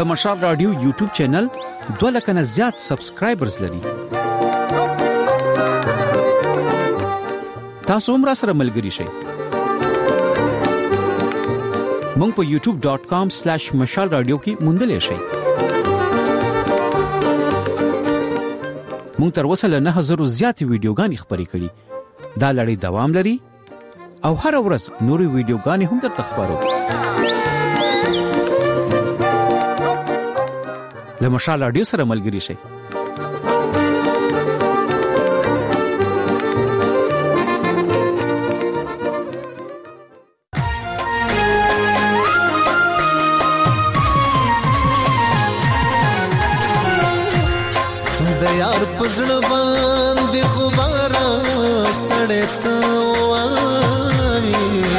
د مشال رادیو یوټیوب چینل 2 لک نه زیات سبسکرایبرز لري. تاسو هم را سره ملګري شئ. مونږ په youtube.com/مشال رادیو کې موندلې شئ. مونږ تر اوسه له 9000 زیاتې ویډیوګانې خپرې کړې. دا لړۍ دوام لري او هر ورځ نورې ویډیوګانې هم درته خبرو. له مشال رادیو سره ملګري شئ. پزړه باندې غبارا سړې سوای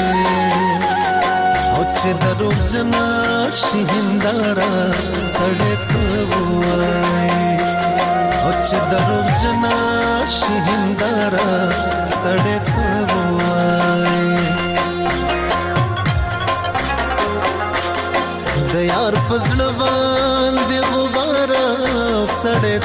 او چې درو جنا شهندارا سړې سوای او چې درو جنا شهندارا سړې سوای د یار پزړه باندې غبارا سړې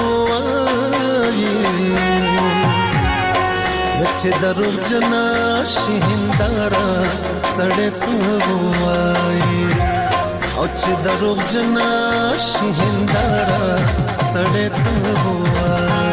چې درو جنا شهندارا سړې سوای او چې درو جنا شهندارا سړې سوای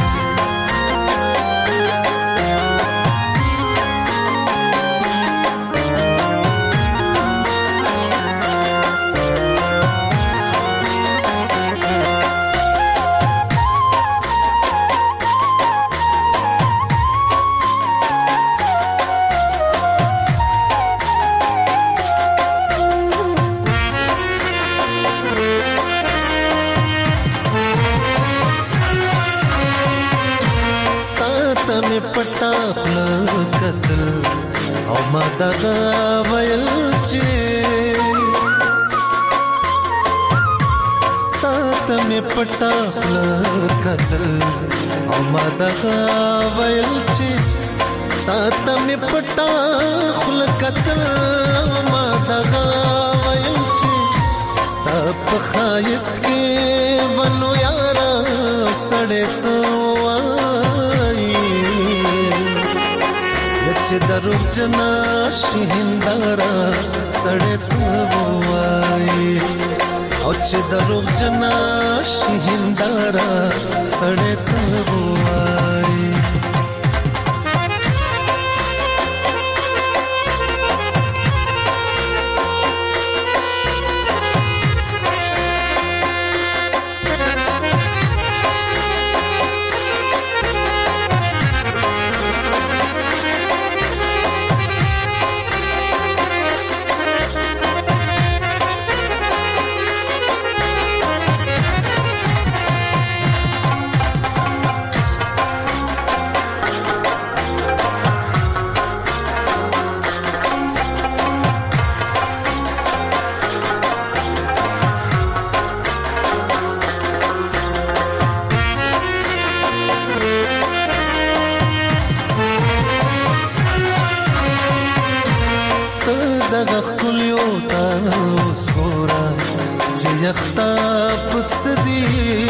پټا خل قتل او ما دغه ویل چې تا ته می پټا خل قتل او ما دغه ویل چې تا ته می پټا خل قتل او ما دغه ویل چې ستا په خایست کې ونو یارا سړې چې درو جنا شهندارا سړې سوای او چې درو جنا شهندارا سړې سوای یختا پڅدی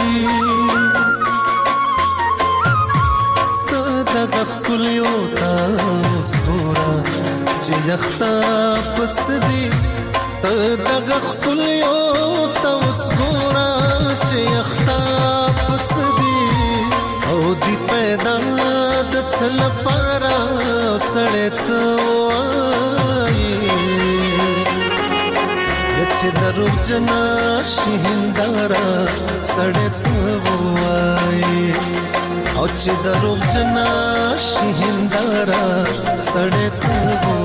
ته دغه کلیو تاسو را چې یختا پڅدی ته دغه کلیو تاسو را چې یختا پڅدی او دی پیدا د څل پارا سړې چې درو جنا شهندارا سړې سوای او چې درو جنا شهندارا سړې سوای